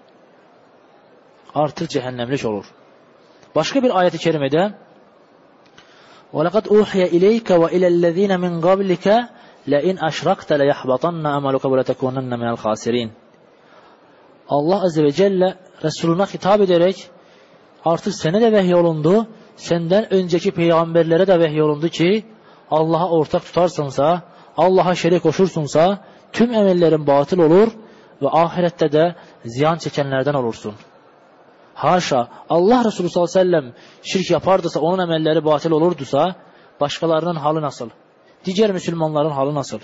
artık cehennemlik olur. Başka bir ayet-i kerimede وَلَقَدْ اُوحِيَ اِلَيْكَ وَاِلَى الَّذ۪ينَ مِنْ قَبْلِكَ لَاِنْ اَشْرَقْتَ لَيَحْبَطَنَّ اَمَلُكَ وَلَتَكُونَنَّ مِنَ الْخَاسِرِينَ. Allah Azze ve Celle Resuluna hitap ederek artık sana da vahyolundu, senden önceki peygamberlere de vahyolundu ki Allah'a ortak tutarsınsa, Allah'a şerik koşursunsa tüm emellerin batıl olur ve ahirette de ziyan çekenlerden olursun. Haşa, Allah Resulü sallallahu aleyhi ve sellem şirk yapardıysa, onun emelleri batıl olurdusa, başkalarının halı nasıl? Diğer Müslümanların halı nasıl?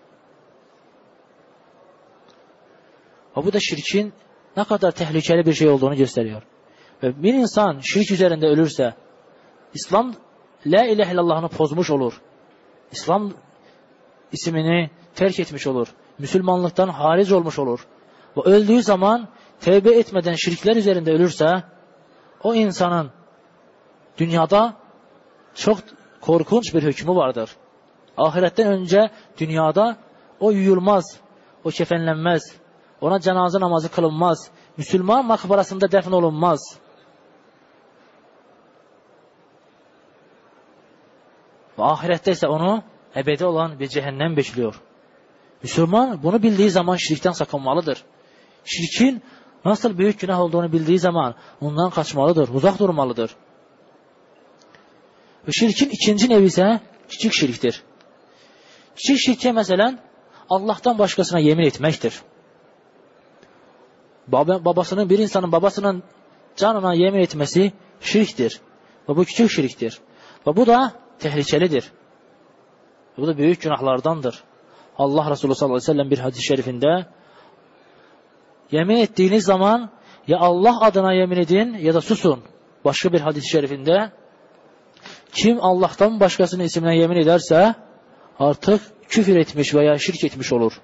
Ve bu da şirkin ne kadar tehlikeli bir şey olduğunu gösteriyor. Ve bir insan şirk üzerinde ölürse, İslam La ilahe illallah'ını bozmuş olur. İslam ismini terk etmiş olur. Müslümanlıktan hariç olmuş olur. Ve öldüğü zaman tevbe etmeden şirkler üzerinde ölürse, o insanın dünyada çok korkunç bir hükmü vardır. Ahiretten önce dünyada o yuyulmaz, o kefenlenmez, ona cenaze namazı kılınmaz, Müslüman makbarasında defn olunmaz. Ve ahirette ise onu ebedi olan bir cehennem bekliyor. Müslüman bunu bildiği zaman şirkten sakınmalıdır. Şirkin nasıl büyük günah olduğunu bildiği zaman ondan kaçmalıdır, uzak durmalıdır. Ve şirkin ikinci nevi ise küçük şirktir. Küçük şirke mesela Allah'tan başkasına yemin etmektir. Baba, babasının, bir insanın babasının canına yemin etmesi şirktir. Ve bu küçük şirktir. Ve bu da tehlikelidir. Bu da büyük günahlardandır. Allah Resulü sallallahu aleyhi ve sellem bir hadis-i şerifinde yemin ettiğiniz zaman ya Allah adına yemin edin ya da susun. Başka bir hadis-i şerifinde kim Allah'tan başkasının ismine yemin ederse artık küfür etmiş veya şirk etmiş olur.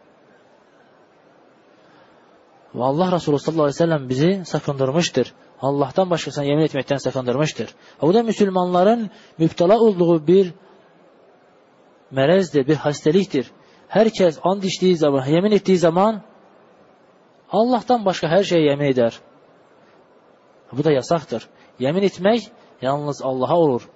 Ve Allah Resulü sallallahu aleyhi ve sellem bizi sakındırmıştır. Allah'tan başkasına yemin etmekten sakındırmıştır. Bu da Müslümanların müptela olduğu bir merezdir, bir hastalıktır. Herkes and içtiği zaman, yemin ettiği zaman Allah'tan başka her şeye yemin eder. Bu da yasaktır. Yemin etmek yalnız Allah'a olur.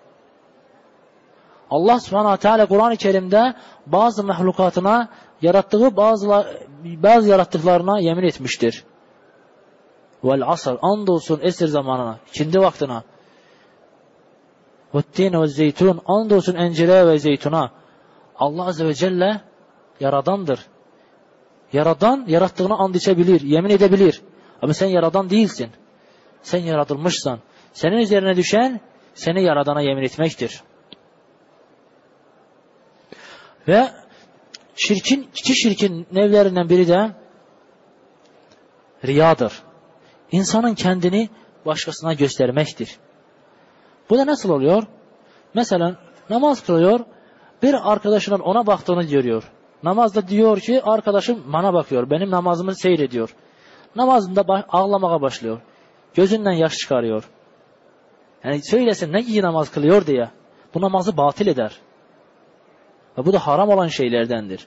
Allah subhanahu teala Kur'an-ı Kerim'de bazı mahlukatına yarattığı bazı, bazı yarattıklarına yemin etmiştir. Vel asr, andolsun esir zamanına, ikindi vaktine. Vettin ve zeytun, andolsun encire ve zeytuna. Allah azze ve celle yaradandır. Yaradan yarattığını and içebilir, yemin edebilir. Ama sen yaradan değilsin. Sen yaratılmışsan. Senin üzerine düşen seni yaradana yemin etmektir. Ve şirkin, iki şirkin nevlerinden biri de riyadır. İnsanın kendini başkasına göstermektir. Bu da nasıl oluyor? Mesela namaz kılıyor, bir arkadaşının ona baktığını görüyor. Namazda diyor ki arkadaşım bana bakıyor, benim namazımı seyrediyor. Namazında ağlamaya başlıyor. Gözünden yaş çıkarıyor. Yani söylesin ne iyi namaz kılıyor diye. Bu namazı batıl eder. Ve bu da haram olan şeylerdendir.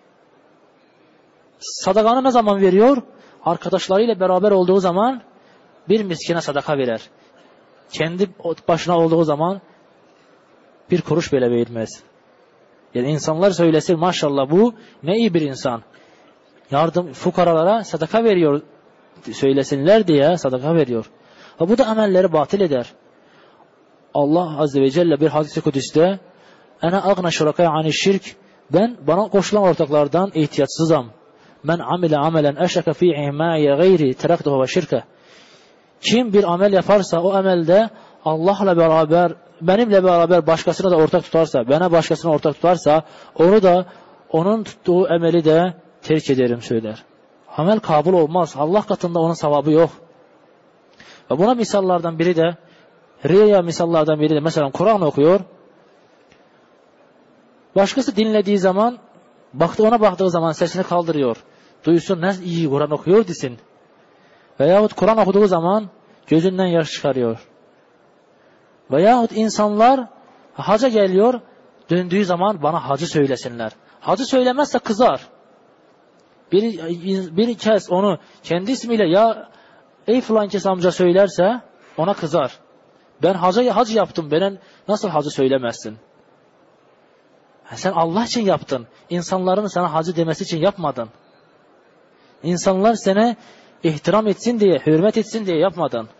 Sadakanı ne zaman veriyor? Arkadaşlarıyla beraber olduğu zaman bir miskine sadaka verer. Kendi başına olduğu zaman bir kuruş bile vermez. Yani insanlar söylesin maşallah bu ne iyi bir insan. Yardım fukaralara sadaka veriyor söylesinler diye sadaka veriyor. Ve bu da amelleri batıl eder. Allah azze ve celle bir hadis-i kudüste "Ene agna şurakaya ani şirk" ben bana koşulan ortaklardan ihtiyaçsızım. Men amile amelen eşreke fihi ma'iye gayri teraktuhu ve şirke. Kim bir amel yaparsa o amelde Allah'la beraber benimle beraber başkasına da ortak tutarsa, bana başkasına ortak tutarsa onu da onun tuttuğu ameli de terk ederim söyler. Amel kabul olmaz. Allah katında onun sevabı yok. Ve buna misallardan biri de riya misallardan biri de mesela Kur'an okuyor. Başkası dinlediği zaman baktı ona baktığı zaman sesini kaldırıyor. Duysun ne iyi Kur'an okuyor desin. Veyahut Kur'an okuduğu zaman gözünden yaş çıkarıyor. Veyahut insanlar haca geliyor, döndüğü zaman bana hacı söylesinler. Hacı söylemezse kızar. Bir, bir kez onu kendi ismiyle ya ey falan kes amca söylerse ona kızar. Ben hacı, hacı yaptım, bana nasıl hacı söylemezsin? Sen Allah için yaptın. İnsanların sana hacı demesi için yapmadın. İnsanlar sana ihtiram etsin diye, hürmet etsin diye yapmadın.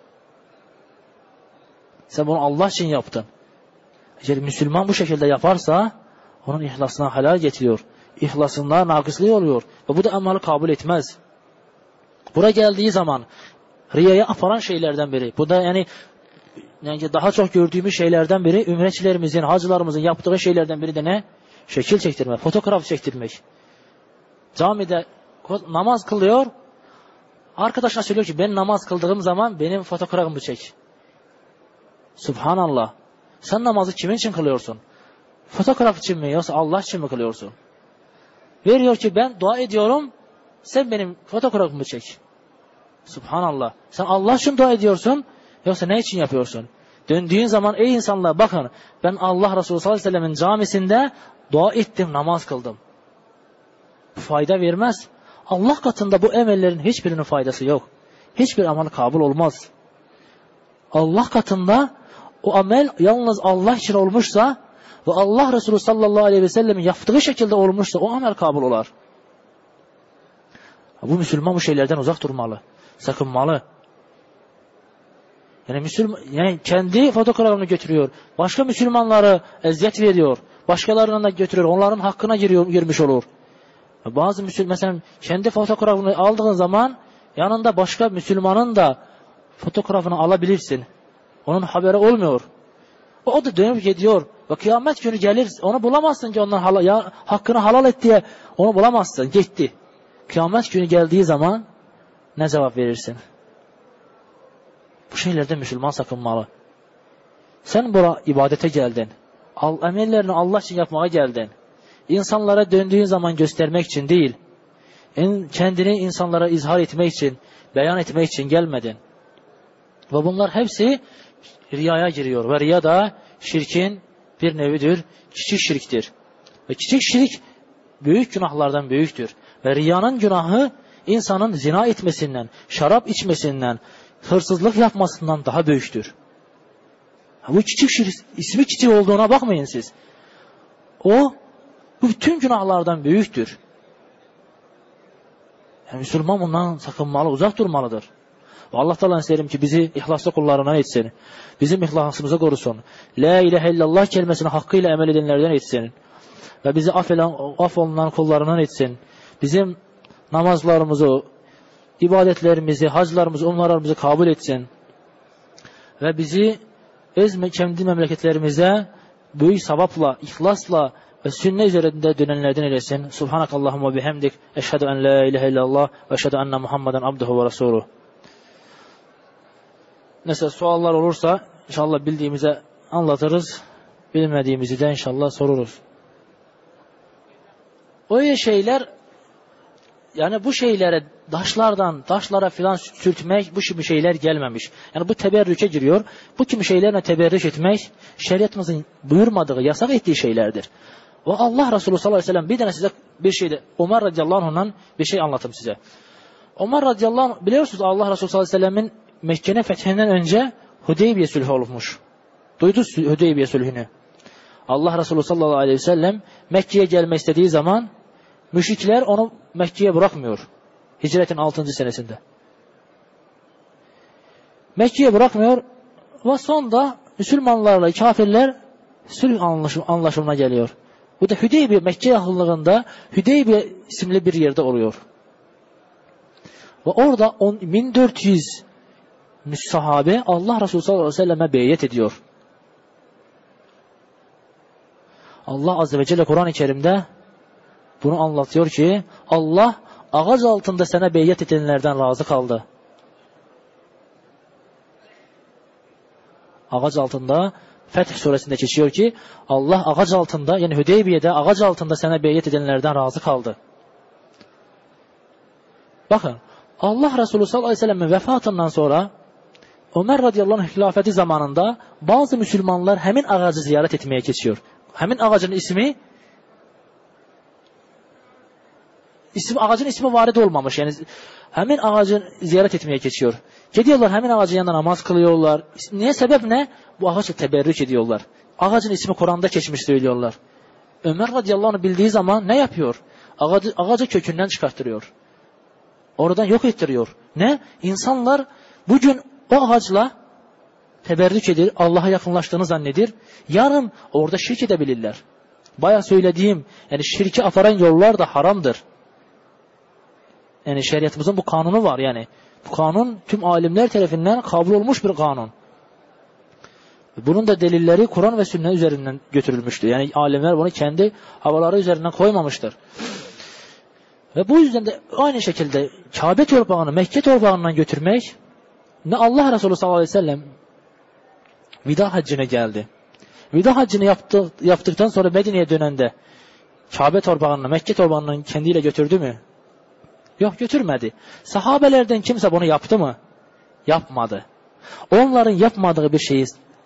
Sen bunu Allah için yaptın. Eğer Müslüman bu şekilde yaparsa onun ihlasına halal getiriyor. İhlasında nakıslığı oluyor. Ve bu da ameli kabul etmez. Buraya geldiği zaman riyaya aparan şeylerden biri. Bu da yani, yani daha çok gördüğümüz şeylerden biri, ümretçilerimizin, hacılarımızın yaptığı şeylerden biri de ne? Şekil çektirme, fotoğraf çektirmek. Camide namaz kılıyor. Arkadaşına söylüyor ki ben namaz kıldığım zaman benim fotoğrafımı çek. Subhanallah. Sen namazı kimin için kılıyorsun? Fotoğraf için mi yoksa Allah için mi kılıyorsun? Veriyor ki ben dua ediyorum. Sen benim fotoğrafımı çek. Subhanallah. Sen Allah için dua ediyorsun. Yoksa ne için yapıyorsun? Döndüğün zaman ey insanlar bakın ben Allah Resulü sallallahu aleyhi ve sellemin camisinde dua ettim, namaz kıldım. Bu fayda vermez. Allah katında bu emellerin hiçbirinin faydası yok. Hiçbir amel kabul olmaz. Allah katında o amel yalnız Allah için olmuşsa ve Allah Resulü sallallahu aleyhi ve sellemin yaptığı şekilde olmuşsa o amel kabul olar. Bu Müslüman bu şeylerden uzak durmalı. Sakınmalı. Yani Müslüman yani kendi fotoğrafını götürüyor. Başka Müslümanları eziyet veriyor. Başkalarına da götürüyor. Onların hakkına giriyor, girmiş olur. Bazı Müslüman mesela kendi fotoğrafını aldığın zaman yanında başka Müslümanın da fotoğrafını alabilirsin. Onun haberi olmuyor. O, o da dönüp gidiyor. Ve kıyamet günü gelir. Onu bulamazsın ki ondan hala, ya, hakkını halal et diye onu bulamazsın. Gitti. Kıyamet günü geldiği zaman ne cevap verirsin? Bu şeylerde Müslüman sakınmalı. Sen buraya ibadete geldin. Al, emellerini Allah için yapmaya geldin. İnsanlara döndüğün zaman göstermek için değil. Kendini insanlara izhar etmek için, beyan etmek için gelmedin. Ve bunlar hepsi riyaya giriyor. Ve riya da şirkin bir nevidir. Küçük şirktir. Ve küçük şirk büyük günahlardan büyüktür. Ve riyanın günahı insanın zina etmesinden, şarap içmesinden, hırsızlık yapmasından daha büyüktür. Bu küçük şirk, ismi küçük olduğuna bakmayın siz. O bu bütün günahlardan büyüktür. Yani Müslüman bundan sakınmalı, uzak durmalıdır. Ve Allah Teala'dan isterim ki bizi ihlaslı kullarından etsin. Bizim ihlasımızı korusun. La ilahe illallah kelimesini hakkıyla emel edenlerden etsin. Ve bizi affolunan kullarından etsin. Bizim namazlarımızı, ibadetlerimizi, haclarımızı, umralarımızı kabul etsin. Ve bizi öz kendi memleketlerimize büyük sevapla, ihlasla ve sünnet üzerinde dönenlerden eylesin. Subhanakallahumma bihamdik. Eşhedü en la ilahe illallah ve eşhedü enne Muhammeden abduhu ve resuluhu. Mesela suallar olursa inşallah bildiğimize anlatırız. Bilmediğimizi de inşallah soruruz. Öyle şeyler yani bu şeylere taşlardan taşlara filan sürtmek bu gibi şeyler gelmemiş. Yani bu teberrüke giriyor. Bu gibi şeylerle teberrük etmek şeriatımızın buyurmadığı, yasak ettiği şeylerdir. Ve Allah Resulü sallallahu aleyhi ve sellem bir tane size bir şeyde Ömer radıyallahu anh'dan bir şey anlatayım size. Ömer radıyallahu anh biliyorsunuz Allah Resulü sallallahu aleyhi ve sellemin Mekke'nin fethinden önce Hudeybiye sulhü olmuş. Duydunuz Hudeybiye sulhünü. Allah Resulü sallallahu aleyhi ve sellem Mekke'ye gelmek istediği zaman müşrikler onu Mekke'ye bırakmıyor. Hicretin altıncı senesinde. Mekke'ye bırakmıyor ve sonunda Müslümanlarla kafirler sulh anlaşımına geliyor. Bu da Hudeybiye, Mekke yakınlığında Hudeybiye isimli bir yerde oluyor. Ve orada bin dört yüz sahabe Allah Resulü sallallahu aleyhi ve selleme beyat ediyor. Allah Azze ve Celle Kur'an-ı Kerim'de bunu anlatıyor ki Allah ağaç altında sana beyat edenlerden razı kaldı. Ağaç altında Fetih suresinde geçiyor ki Allah ağaç altında yani Hudeybiye'de ağaç altında sana beyat edenlerden razı kaldı. Bakın Allah Resulü sallallahu aleyhi ve sellem'in vefatından sonra Ömer radıyallahu anh hilafeti zamanında bazı Müslümanlar hemin ağacı ziyaret etmeye geçiyor. Hemin ağacın ismi isim ağacın ismi varid olmamış. Yani hemin ağacın ziyaret etmeye geçiyor. Gidiyorlar hemin ağacın yanında namaz kılıyorlar. Niye sebep ne? Bu ağaçla teberrük ediyorlar. Ağacın ismi Kur'an'da geçmiş söylüyorlar. Ömer radıyallahu anh bildiği zaman ne yapıyor? Ağacı, ağacı kökünden çıkarttırıyor. Oradan yok ettiriyor. Ne? İnsanlar bugün o ağaçla teberrük edir, Allah'a yakınlaştığını zannedir. Yarın orada şirk edebilirler. Bayağı söylediğim, yani şirki aparan yollar da haramdır. Yani şeriatımızın bu kanunu var yani. Bu kanun tüm alimler tarafından kabul olmuş bir kanun. Bunun da delilleri Kur'an ve sünnet üzerinden götürülmüştür. Yani alimler bunu kendi havaları üzerinden koymamıştır. Ve bu yüzden de aynı şekilde Kabe torpağını Mekke torpağından götürmek ne Allah Resulü sallallahu aleyhi ve sellem vida haccına geldi. Vida haccını yaptı, yaptıktan sonra Medine'ye dönende Kabe torpağını Mekke torpağından kendiyle götürdü mü? Yok, götürmedi. Sahabelerden kimse bunu yaptı mı? Yapmadı. Onların yapmadığı bir şeyi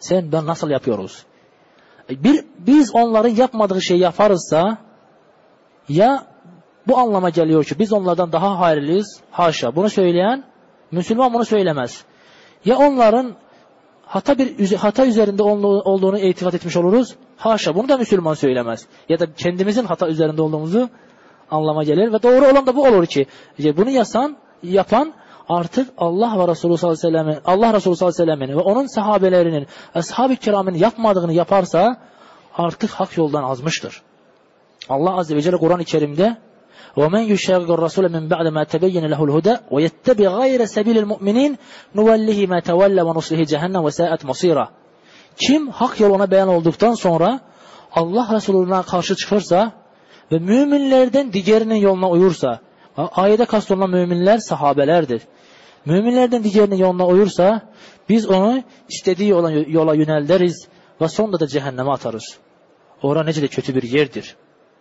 Sen ben nasıl yapıyoruz? Bir, biz onların yapmadığı şeyi yaparızsa ya bu anlama geliyor ki biz onlardan daha hayırlıyız. Haşa. Bunu söyleyen Müslüman bunu söylemez. Ya onların hata bir hata üzerinde olduğunu itikad etmiş oluruz. Haşa. Bunu da Müslüman söylemez. Ya da kendimizin hata üzerinde olduğumuzu anlama gelir ve doğru olan da bu olur ki bunu yasan, yapan artık Allah ve Resulü sallallahu aleyhi ve sellem'in Allah Resulü sallallahu aleyhi ve sellem'in ve onun sahabelerinin, ashab-ı kiramın yapmadığını yaparsa artık hak yoldan azmıştır. Allah azze ve celle Kur'an-ı Kerim'de وَمَنْ يُشَاقِقُ الرَّسُولَ مِنْ بَعْدَ مَا تَبَيَّنَ لَهُ الْهُدَى وَيَتَّبِعْ غَيْرَ سَبِيلِ الْمُؤْمِنِينَ نُوَلِّهِ مَا تَوَلَّ وَنُصْلِهِ جَهَنَّمَ وَسَاءَتْ مَصِيرًا. Kim hak yol ona beyan olduktan sonra Allah Resulü'ne karşı çıkarsa ve müminlerden diğerinin yoluna uyursa, ayette kastolunan müminler sahabelerdir. Müminlerden diğerinin yoluna uyursa biz onu istediği yola, yola yöneldiriz ve sonunda da cehenneme atarız. Orası nece de kötü bir yerdir.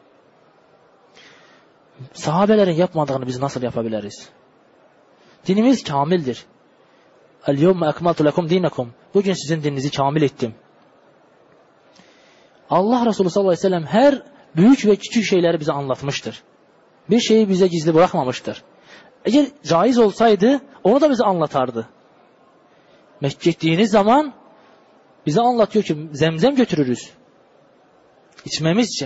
Sahabelerin yapmadığını biz nasıl yapabiliriz? Dinimiz kamildir. El-yevme ekmaltu lekum dinakum. Bugün sizin dininizi kamil ettim. Allah Resulü sallallahu aleyhi ve sellem her büyük ve küçük şeyleri bize anlatmıştır. Bir şeyi bize gizli bırakmamıştır. Eğer caiz olsaydı onu da bize anlatardı. Mekke gittiğiniz zaman bize anlatıyor ki zemzem götürürüz. İçmemiz için.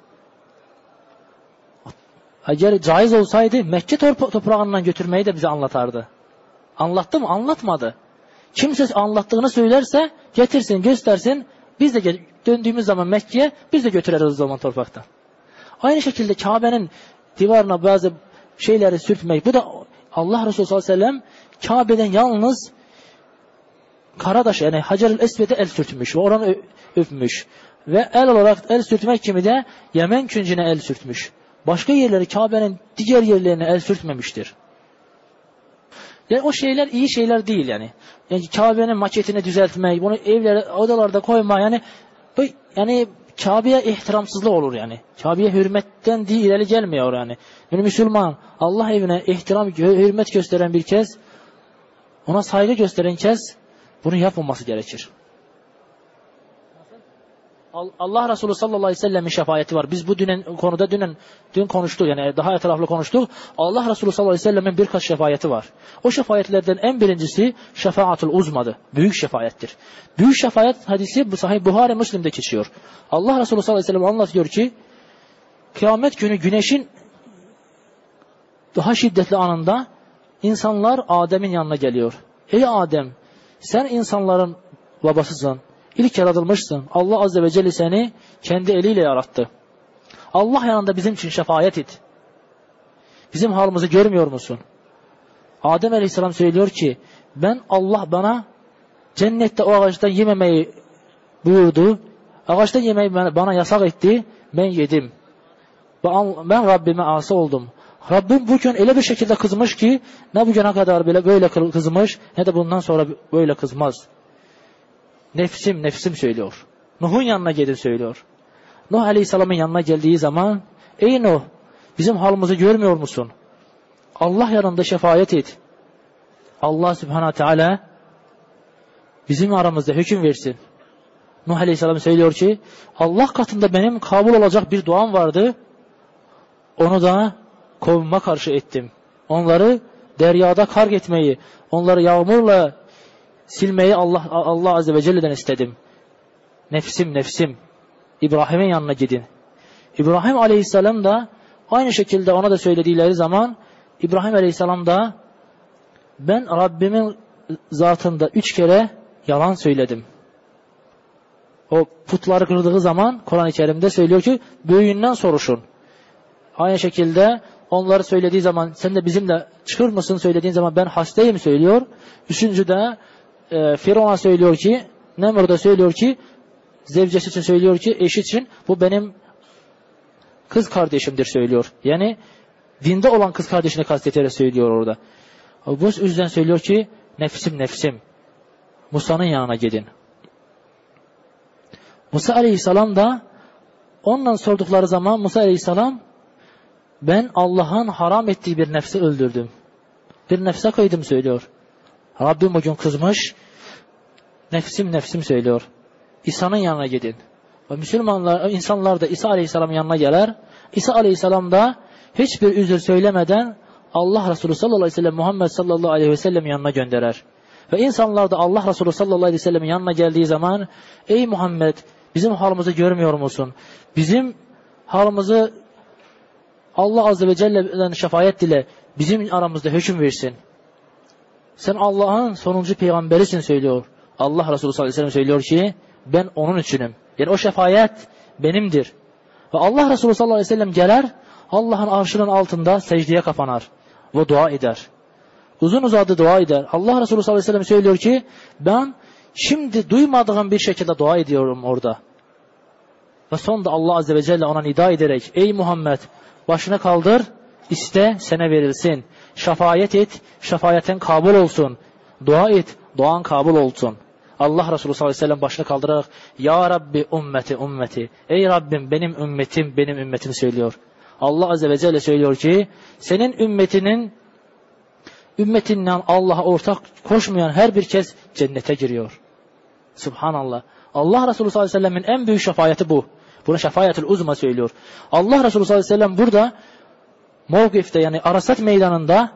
Eğer caiz olsaydı Mekke toprağından götürmeyi de bize anlatardı. Anlattı mı? Anlatmadı. Kimse anlattığını söylerse getirsin, göstersin. Biz de döndüğümüz zaman Mekke'ye biz de götüreriz o zaman topraktan. Aynı şekilde Kabe'nin divarına bazı şeyleri sürtmek. Bu da Allah Resulü sallallahu aleyhi ve sellem Kabe'den yalnız Karadaş yani Hacer-ül Esved'e el sürtmüş ve oranı öpmüş. Ve el olarak el sürtmek kimi de Yemen küncüne el sürtmüş. Başka yerleri Kabe'nin diğer yerlerine el sürtmemiştir. Yani o şeyler iyi şeyler değil yani. Yani Kabe'nin maketini düzeltmek, bunu evlere, odalarda koyma yani bu yani Kabe'ye ihtiramsızlık olur yani. Kabe'ye hürmetten değil ileri gelmiyor yani. Yani Müslüman Allah evine ihtiram, hürmet gösteren bir kez, ona saygı gösteren kez bunu yapmaması gerekir. Allah Resulü sallallahu aleyhi ve sellem'in şefaati var. Biz bu dünen konuda dünen dün konuştuk yani daha etraflı konuştuk. Allah Resulü sallallahu aleyhi ve sellem'in birkaç şefaati var. O şefaatlerden en birincisi şefaatul uzmadı. Büyük şefaattir. Büyük şefaat hadisi bu Sahih Buhari Müslim'de geçiyor. Allah Resulü sallallahu aleyhi ve sellem anlatıyor ki kıyamet günü güneşin daha şiddetli anında insanlar Adem'in yanına geliyor. Ey Adem, sen insanların babasısın. İlk yaratılmışsın. Allah Azze ve Celle seni kendi eliyle yarattı. Allah yanında bizim için şefaat et. Bizim halimizi görmüyor musun? Adem Aleyhisselam söylüyor ki ben Allah bana cennette o ağaçtan yememeyi buyurdu. Ağaçtan yemeyi bana yasak etti. Ben yedim. Ben Rabbime asi oldum. Rabbim bugün öyle bir şekilde kızmış ki ne bugüne kadar bile böyle kızmış ne de bundan sonra böyle kızmaz. Nefsim, nefsim söylüyor. Nuh'un yanına gelin söylüyor. Nuh Aleyhisselam'ın yanına geldiği zaman ey Nuh bizim halimizi görmüyor musun? Allah yanında şefaat et. Allah Subhanahu Teala bizim aramızda hüküm versin. Nuh Aleyhisselam söylüyor ki Allah katında benim kabul olacak bir duam vardı. Onu da kavmime karşı ettim. Onları deryada karg etmeyi, onları yağmurla silmeyi Allah Allah Azze ve Celle'den istedim. Nefsim nefsim. İbrahim'in yanına gidin. İbrahim Aleyhisselam da aynı şekilde ona da söylediğleri zaman İbrahim Aleyhisselam da ben Rabbimin zatında üç kere yalan söyledim. O putları kırdığı zaman Kur'an-ı Kerim'de söylüyor ki büyüğünden soruşun. Aynı şekilde onları söylediği zaman sen de bizimle çıkır mısın söylediğin zaman ben hastayım söylüyor. Üçüncü de e, Firavun'a söylüyor ki Nemrut'a söylüyor ki zevcesi için söylüyor ki eşi için bu benim kız kardeşimdir söylüyor. Yani dinde olan kız kardeşini kasteterek söylüyor orada. Bu yüzden söylüyor ki nefsim nefsim. Musa'nın yanına gidin. Musa Aleyhisselam da ondan sordukları zaman Musa Aleyhisselam ben Allah'ın haram ettiği bir nefsi öldürdüm. Bir nefse kıydım söylüyor. Rabbim bugün kızmış. nefsim nefsim söylüyor. İsa'nın yanına gidin. Ve Müslümanlar, insanlar da İsa Aleyhisselam'ın yanına gelir. İsa Aleyhisselam da hiçbir üzür söylemeden Allah Resulü sallallahu aleyhi ve sellem Muhammed sallallahu aleyhi ve sellem yanına gönderer. Ve insanlar da Allah Resulü sallallahu aleyhi ve sellem'in yanına geldiği zaman ey Muhammed bizim halımızı görmüyor musun? Bizim halımızı Allah Azze ve Celle'den şefaat dile. Bizim aramızda hüküm versin. Sen Allah'ın sonuncu peygamberisin söylüyor. Allah Resulü sallallahu aleyhi ve sellem söylüyor ki ben onun içinim. Yani o şefaat benimdir. Ve Allah Resulü sallallahu aleyhi ve sellem gelir Allah'ın arşının altında secdeye kapanar ve dua eder. Uzun uzadı dua eder. Allah Resulü sallallahu aleyhi ve sellem söylüyor ki ben şimdi duymadığım bir şekilde dua ediyorum orada. Ve sonunda Allah Azze ve Celle ona nida ederek ey Muhammed başını kaldır iste sana verilsin. Şefaat et şefaatin kabul olsun. Dua et duan kabul olsun. Allah Resulü sallallahu aleyhi ve sellem başını kaldırarak ya Rabbi ümmeti ümmeti ey Rabbim benim ümmetim benim ümmetim söylüyor. Allah Azze ve Celle söylüyor ki senin ümmetinin ümmetinden Allah'a ortak koşmayan her bir kez cennete giriyor. Subhanallah. Allah Resulü sallallahu aleyhi ve sellemin en büyük şefaati bu. Buna şefaatül uzma söylüyor. Allah Resulü sallallahu aleyhi ve sellem burada Mevkif'te yani Arasat meydanında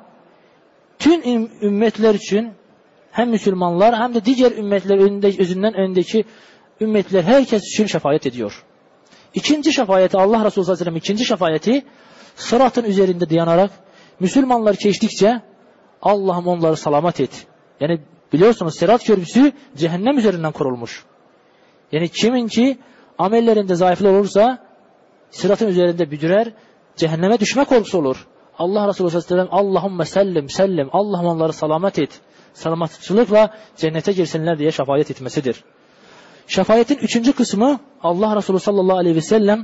tüm ümmetler için hem Müslümanlar hem de diğer ümmetler önünde, özünden öndeki ümmetler herkes için şefaat ediyor. İkinci şefaati Allah Resulü sallallahu aleyhi ve sellem ikinci şefaati sıratın üzerinde dayanarak Müslümanlar geçtikçe Allah'ım onları salamat et. Yani biliyorsunuz Sırat Köprüsü cehennem üzerinden kurulmuş. Yani kimin ki amellerinde zayıflar olursa sıratın üzerinde büdürer, cehenneme düşme korkusu olur. Allah Resulü sallallahu aleyhi ve sellem Allahümme sellim sellim Allah'ım onları salamat et. Salamatçılıkla cennete girsinler diye şefaat etmesidir. Şefaatin üçüncü kısmı Allah Resulü sallallahu aleyhi ve sellem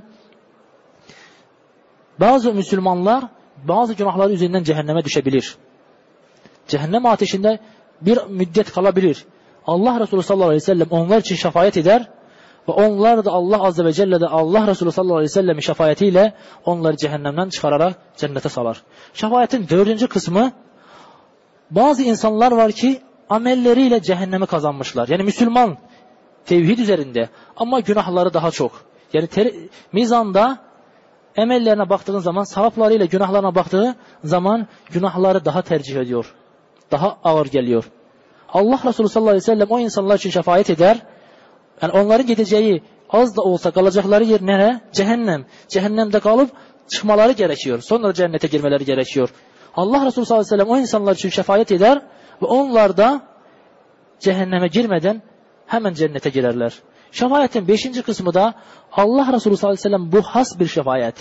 bazı Müslümanlar bazı günahları üzerinden cehenneme düşebilir. Cehennem ateşinde bir müddet kalabilir. Allah Resulü sallallahu aleyhi ve sellem onlar için şefaat eder ve onlar da Allah Azze ve Celle de Allah Resulü sallallahu aleyhi ve sellem'in şefaatiyle onları cehennemden çıkararak cennete salar. Şefaatin dördüncü kısmı bazı insanlar var ki amelleriyle cehennemi kazanmışlar. Yani Müslüman tevhid üzerinde ama günahları daha çok. Yani ter- mizanda emellerine baktığın zaman sevaplarıyla günahlarına baktığı zaman günahları daha tercih ediyor. Daha ağır geliyor. Allah Resulü sallallahu aleyhi ve sellem o insanlar için şefaat eder. Yani onların gideceği az da olsa kalacakları yer nere? Cehennem. Cehennemde kalıp çıkmaları gerekiyor. Sonra cennete girmeleri gerekiyor. Allah Resulü sallallahu aleyhi ve sellem o insanlar için şefaat eder ve onlar da cehenneme girmeden hemen cennete girerler. Şefaatin beşinci kısmı da Allah Resulü sallallahu aleyhi ve sellem bu has bir şefaat.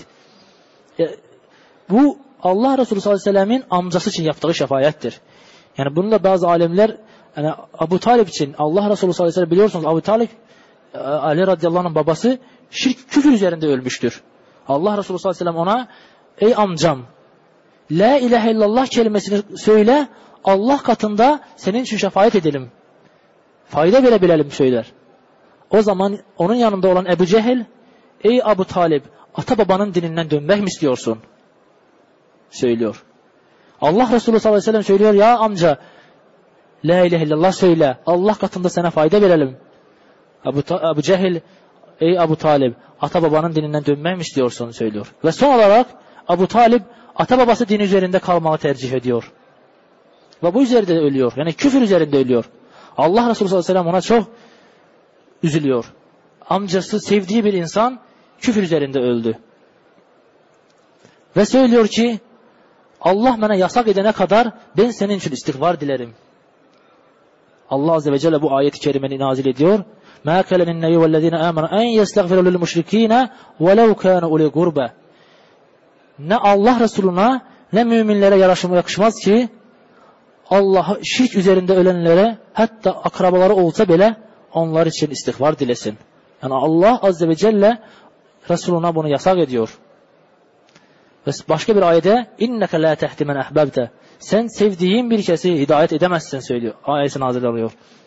Bu Allah Resulü sallallahu aleyhi ve sellemin amcası için yaptığı şefaattir. Yani bununla bazı alimler yani Abu Talib için Allah Resulü sallallahu aleyhi ve sellem biliyorsunuz Abu Talib Ali radıyallahu anh'ın babası şirk küfür üzerinde ölmüştür. Allah Resulü sallallahu aleyhi ve sellem ona ey amcam La ilahe illallah kelimesini söyle Allah katında senin için şefaat edelim. Fayda verebilelim söyler. O zaman onun yanında olan Ebu Cehil ey Abu Talib ata babanın dininden dönmek mi istiyorsun? Söylüyor. Allah Resulü sallallahu aleyhi ve sellem söylüyor ya amca La ilahe illallah söyle Allah katında sana fayda verelim. Ebu, Ebu Cehil ey Abu Talib ata babanın dininden dönmek mi istiyorsun? Söylüyor. Ve son olarak Abu Talib ata babası dini üzerinde kalmayı tercih ediyor. Ve bu üzerinde ölüyor. Yani küfür üzerinde ölüyor. Allah Resulü sallallahu aleyhi ve sellem ona çok üzülüyor. Amcası sevdiği bir insan küfür üzerinde öldü. Ve söylüyor ki Allah bana yasak edene kadar ben senin için istiğfar dilerim. Allah Azze ve Celle bu ayet-i kerimeni nazil ediyor. مَا كَلَنِ النَّبِيُّ وَالَّذ۪ينَ آمَنُوا اَنْ يَسْتَغْفِرُوا لِلْمُشْرِك۪ينَ وَلَوْ كَانُوا اُولِي غُرْبَ Ne Allah Resulüne ne müminlere yakışmaz ki Allah şirk üzerinde ölenlere hatta akrabaları olsa bile onlar için istiğfar dilesin. Yani Allah Azze ve Celle Resulüne bunu yasak ediyor. Ve başka bir ayette inneke la tehdi men ahbabte sen sevdiğin bir kesi hidayet edemezsin söylüyor. Ayeti nazil oluyor.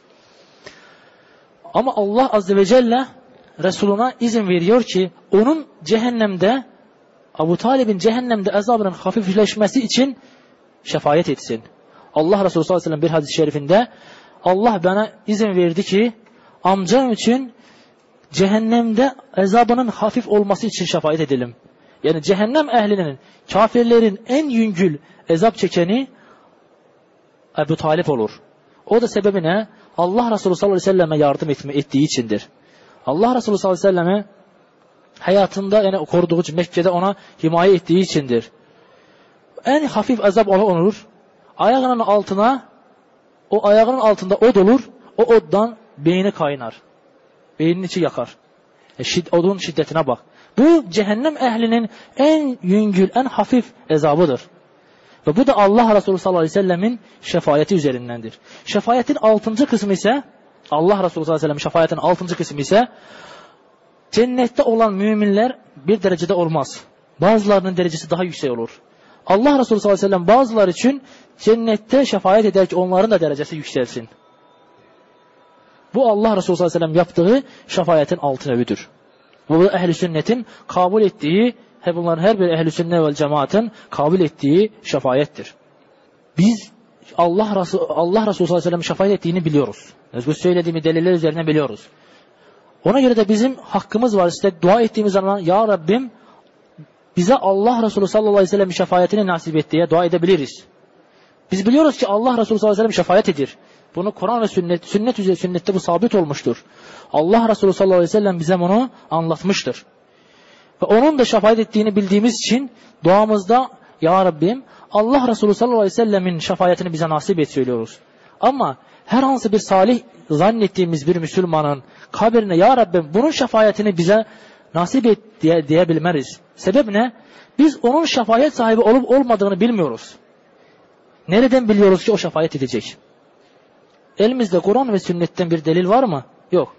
Ama Allah Azze ve Celle Resulüne izin veriyor ki onun cehennemde Abu Talib'in cehennemde azabının hafifleşmesi için şefaat etsin. Allah Resulü sallallahu aleyhi ve sellem bir hadis-i şerifinde Allah bana izin verdi ki amcam için cehennemde azabının hafif olması için şefaat edelim. Yani cehennem ehlinin, kafirlerin en yüngül azap çekeni Ebu Talip olur. O da sebebi ne? Allah Resulü sallallahu aleyhi ve selleme yardım etme, ettiği içindir. Allah Resulü sallallahu aleyhi ve selleme hayatında yani koruduğu için Mekke'de ona himaye ettiği içindir. En hafif azap ona olur. Ayağının altına, o ayağının altında od olur. O oddan beyni kaynar. Beynin içi yakar. E, şid, odun şiddetine bak. Bu cehennem ehlinin en yüngül, en hafif azabıdır. Ve bu da Allah Resulü sallallahu aleyhi ve sellemin şefaati üzerindendir. Şefaatin altıncı kısmı ise, Allah Resulü sallallahu aleyhi ve sellemin şefaatin altıncı kısmı ise, cennette olan müminler bir derecede olmaz. Bazılarının derecesi daha yüksek olur. Allah Resulü sallallahu aleyhi ve sellem bazıları için cennette şefaat eder ki onların da derecesi yükselsin. Bu Allah Resulü sallallahu aleyhi ve sellem yaptığı şefaatin altı nevidir. Bu da ehl-i sünnetin kabul ettiği, bunların her bir ehl-i sünnet vel cemaatin kabul ettiği şefaattir. Biz Allah Resulü, Allah Resulü sallallahu aleyhi ve sellem şefaat ettiğini biliyoruz. Bu söylediğimiz deliller üzerinden biliyoruz. Ona göre de bizim hakkımız var. İşte dua ettiğimiz zaman ya Rabbim bize Allah Resulü sallallahu aleyhi ve sellem şefaatini nasip et diye dua edebiliriz. Biz biliyoruz ki Allah Resulü sallallahu aleyhi ve sellem şefaat edir. Bunu Kur'an ve sünnet, sünnet üzerinde sünnette bu sabit olmuştur. Allah Resulü sallallahu aleyhi ve sellem bize bunu anlatmıştır. Ve onun da şefaat ettiğini bildiğimiz için duamızda ya Rabbim Allah Resulü sallallahu aleyhi ve sellemin şefaatini bize nasip et söylüyoruz. Ama herhangi bir salih zannettiğimiz bir Müslümanın kabrine ya Rabbim bunun şefaatini bize nasip et diye, diyebilmeriz. Sebep ne? Biz onun şefaat sahibi olup olmadığını bilmiyoruz. Nereden biliyoruz ki o şefaat edecek? Elimizde Kur'an ve sünnetten bir delil var mı? Yok.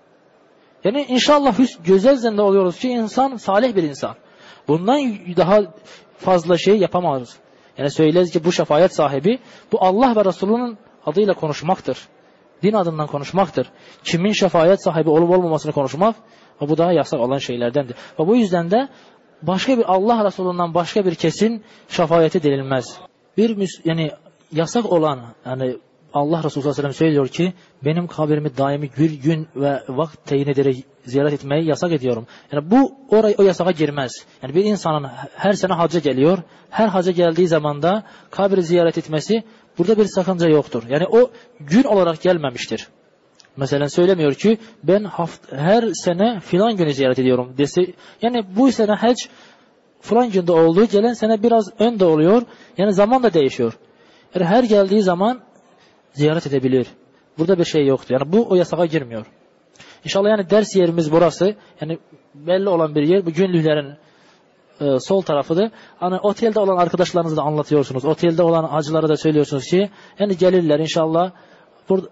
Yani inşallah güzel zannede oluyoruz ki insan salih bir insan. Bundan daha fazla şey yapamaz. Yani söyleriz ki bu şefaat sahibi bu Allah ve Resulünün adıyla konuşmaktır. Din adından konuşmaktır. Kimin şefaat sahibi olup olmamasını konuşmak ve bu da yasak olan şeylerdendir. Ve bu yüzden de başka bir Allah Resulü'nden başka bir kesin şefaati denilmez. Bir yani yasak olan yani Allah Resulü sallallahu aleyhi ve sellem söylüyor ki benim kabrimi daimi bir gün ve vakit tayin ederek ziyaret etmeyi yasak ediyorum. Yani bu oraya o yasaka girmez. Yani bir insanın her sene hacca geliyor. Her hacca geldiği zaman da kabri ziyaret etmesi burada bir sakınca yoktur. Yani o gün olarak gelmemiştir. Mesela söylemiyor ki ben hafta, her sene filan günü ziyaret ediyorum dese. Yani bu sene hac filan günde oldu. Gelen sene biraz önde oluyor. Yani zaman da değişiyor. Yani her geldiği zaman ziyaret edebilir. Burada bir şey yoktur. Yani bu o yasaka girmiyor. İnşallah yani ders yerimiz burası. Yani belli olan bir yer. Bu günlüklerin e, sol tarafıdır. Hani otelde olan arkadaşlarınızı da anlatıyorsunuz. Otelde olan hacılara da söylüyorsunuz ki yani gelirler inşallah. Burada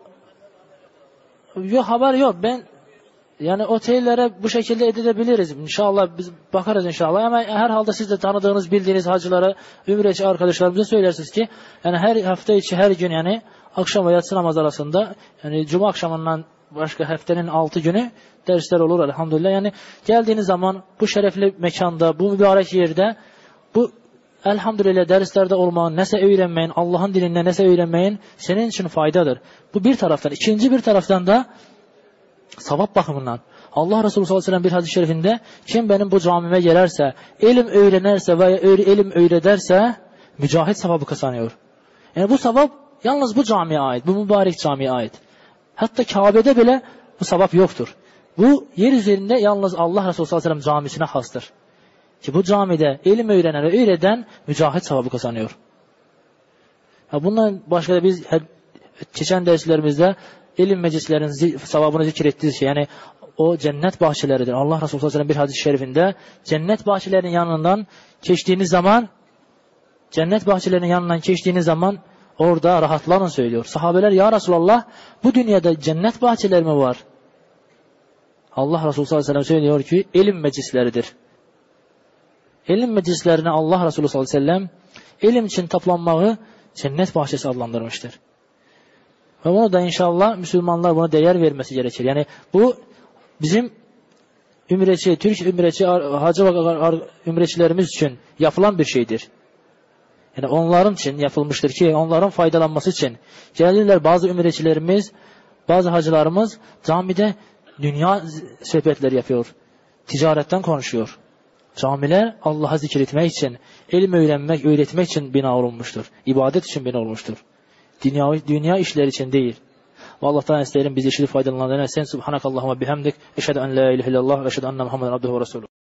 yok haber yok. Ben yani otellere bu şekilde edebiliriz. İnşallah biz bakarız inşallah. Ama herhalde siz de tanıdığınız, bildiğiniz hacılara, ümreci arkadaşlarımıza söylersiniz ki yani her hafta içi her gün yani akşam ve yatsı namaz arasında yani cuma akşamından başka haftanın altı günü dersler olur elhamdülillah. Yani geldiğiniz zaman bu şerefli mekanda, bu mübarek yerde bu elhamdülillah derslerde olmanın, nese öğrenmeyin, Allah'ın dilinde nese öğrenmeyin senin için faydadır. Bu bir taraftan. İkinci bir taraftan da sevap bakımından. Allah Resulü sallallahu aleyhi ve sellem bir hadis-i şerifinde kim benim bu camime gelerse, ilim öğrenerse veya ilim öğrederse mücahit sevabı kazanıyor. Yani bu sevap yalnız bu camiye ait, bu mübarek camiye ait. Hatta Kabe'de bile bu sevap yoktur. Bu yer üzerinde yalnız Allah Resulü sallallahu aleyhi ve sellem camisine hastır. Ki bu camide ilim öğrenen ve öğreden mücahit sevabı kazanıyor. Ya bundan başka da biz geçen derslerimizde ilim meclislerinin sevabını zikrettiğimiz şey yani o cennet bahçeleridir. Allah Resulü sallallahu aleyhi ve sellem bir hadis-i şerifinde cennet bahçelerinin yanından geçtiğiniz zaman cennet bahçelerinin yanından geçtiğiniz zaman orada rahatlanın söylüyor. Sahabeler ya Resulallah bu dünyada cennet bahçeleri mi var? Allah Resulü sallallahu aleyhi ve sellem söylüyor ki ilim meclisleridir. İlim meclislerine Allah Resulü sallallahu aleyhi ve sellem ilim için toplanmayı cennet bahçesi adlandırmıştır. Ve bunu da inşallah Müslümanlar buna değer vermesi gerekir. Yani bu bizim ümreci, Türk ümreci, hacı ve ümreçilerimiz için yapılan bir şeydir. Yəni onların üçün yapılmışdır ki, onların faydalanması üçün. Gəlirlər bazı ümrəçilərimiz, bazı hacılarımız camidə dünya söhbətləri yapıyor. Ticarətdən konuşuyor. Camilər Allah'a zikr etmək üçün, elm öyrənmək, öyrətmək üçün bina olunmuşdur. İbadət üçün bina olunmuşdur. Dünya, dünya işləri üçün deyil. Və Allah'tan istəyirəm biz işini faydalananlarına. Sən subhanakallahumma bihamdik. Eşhedü en la ilahe illallah ve eşhedü enne Muhammeden abduhu ve resuluhu.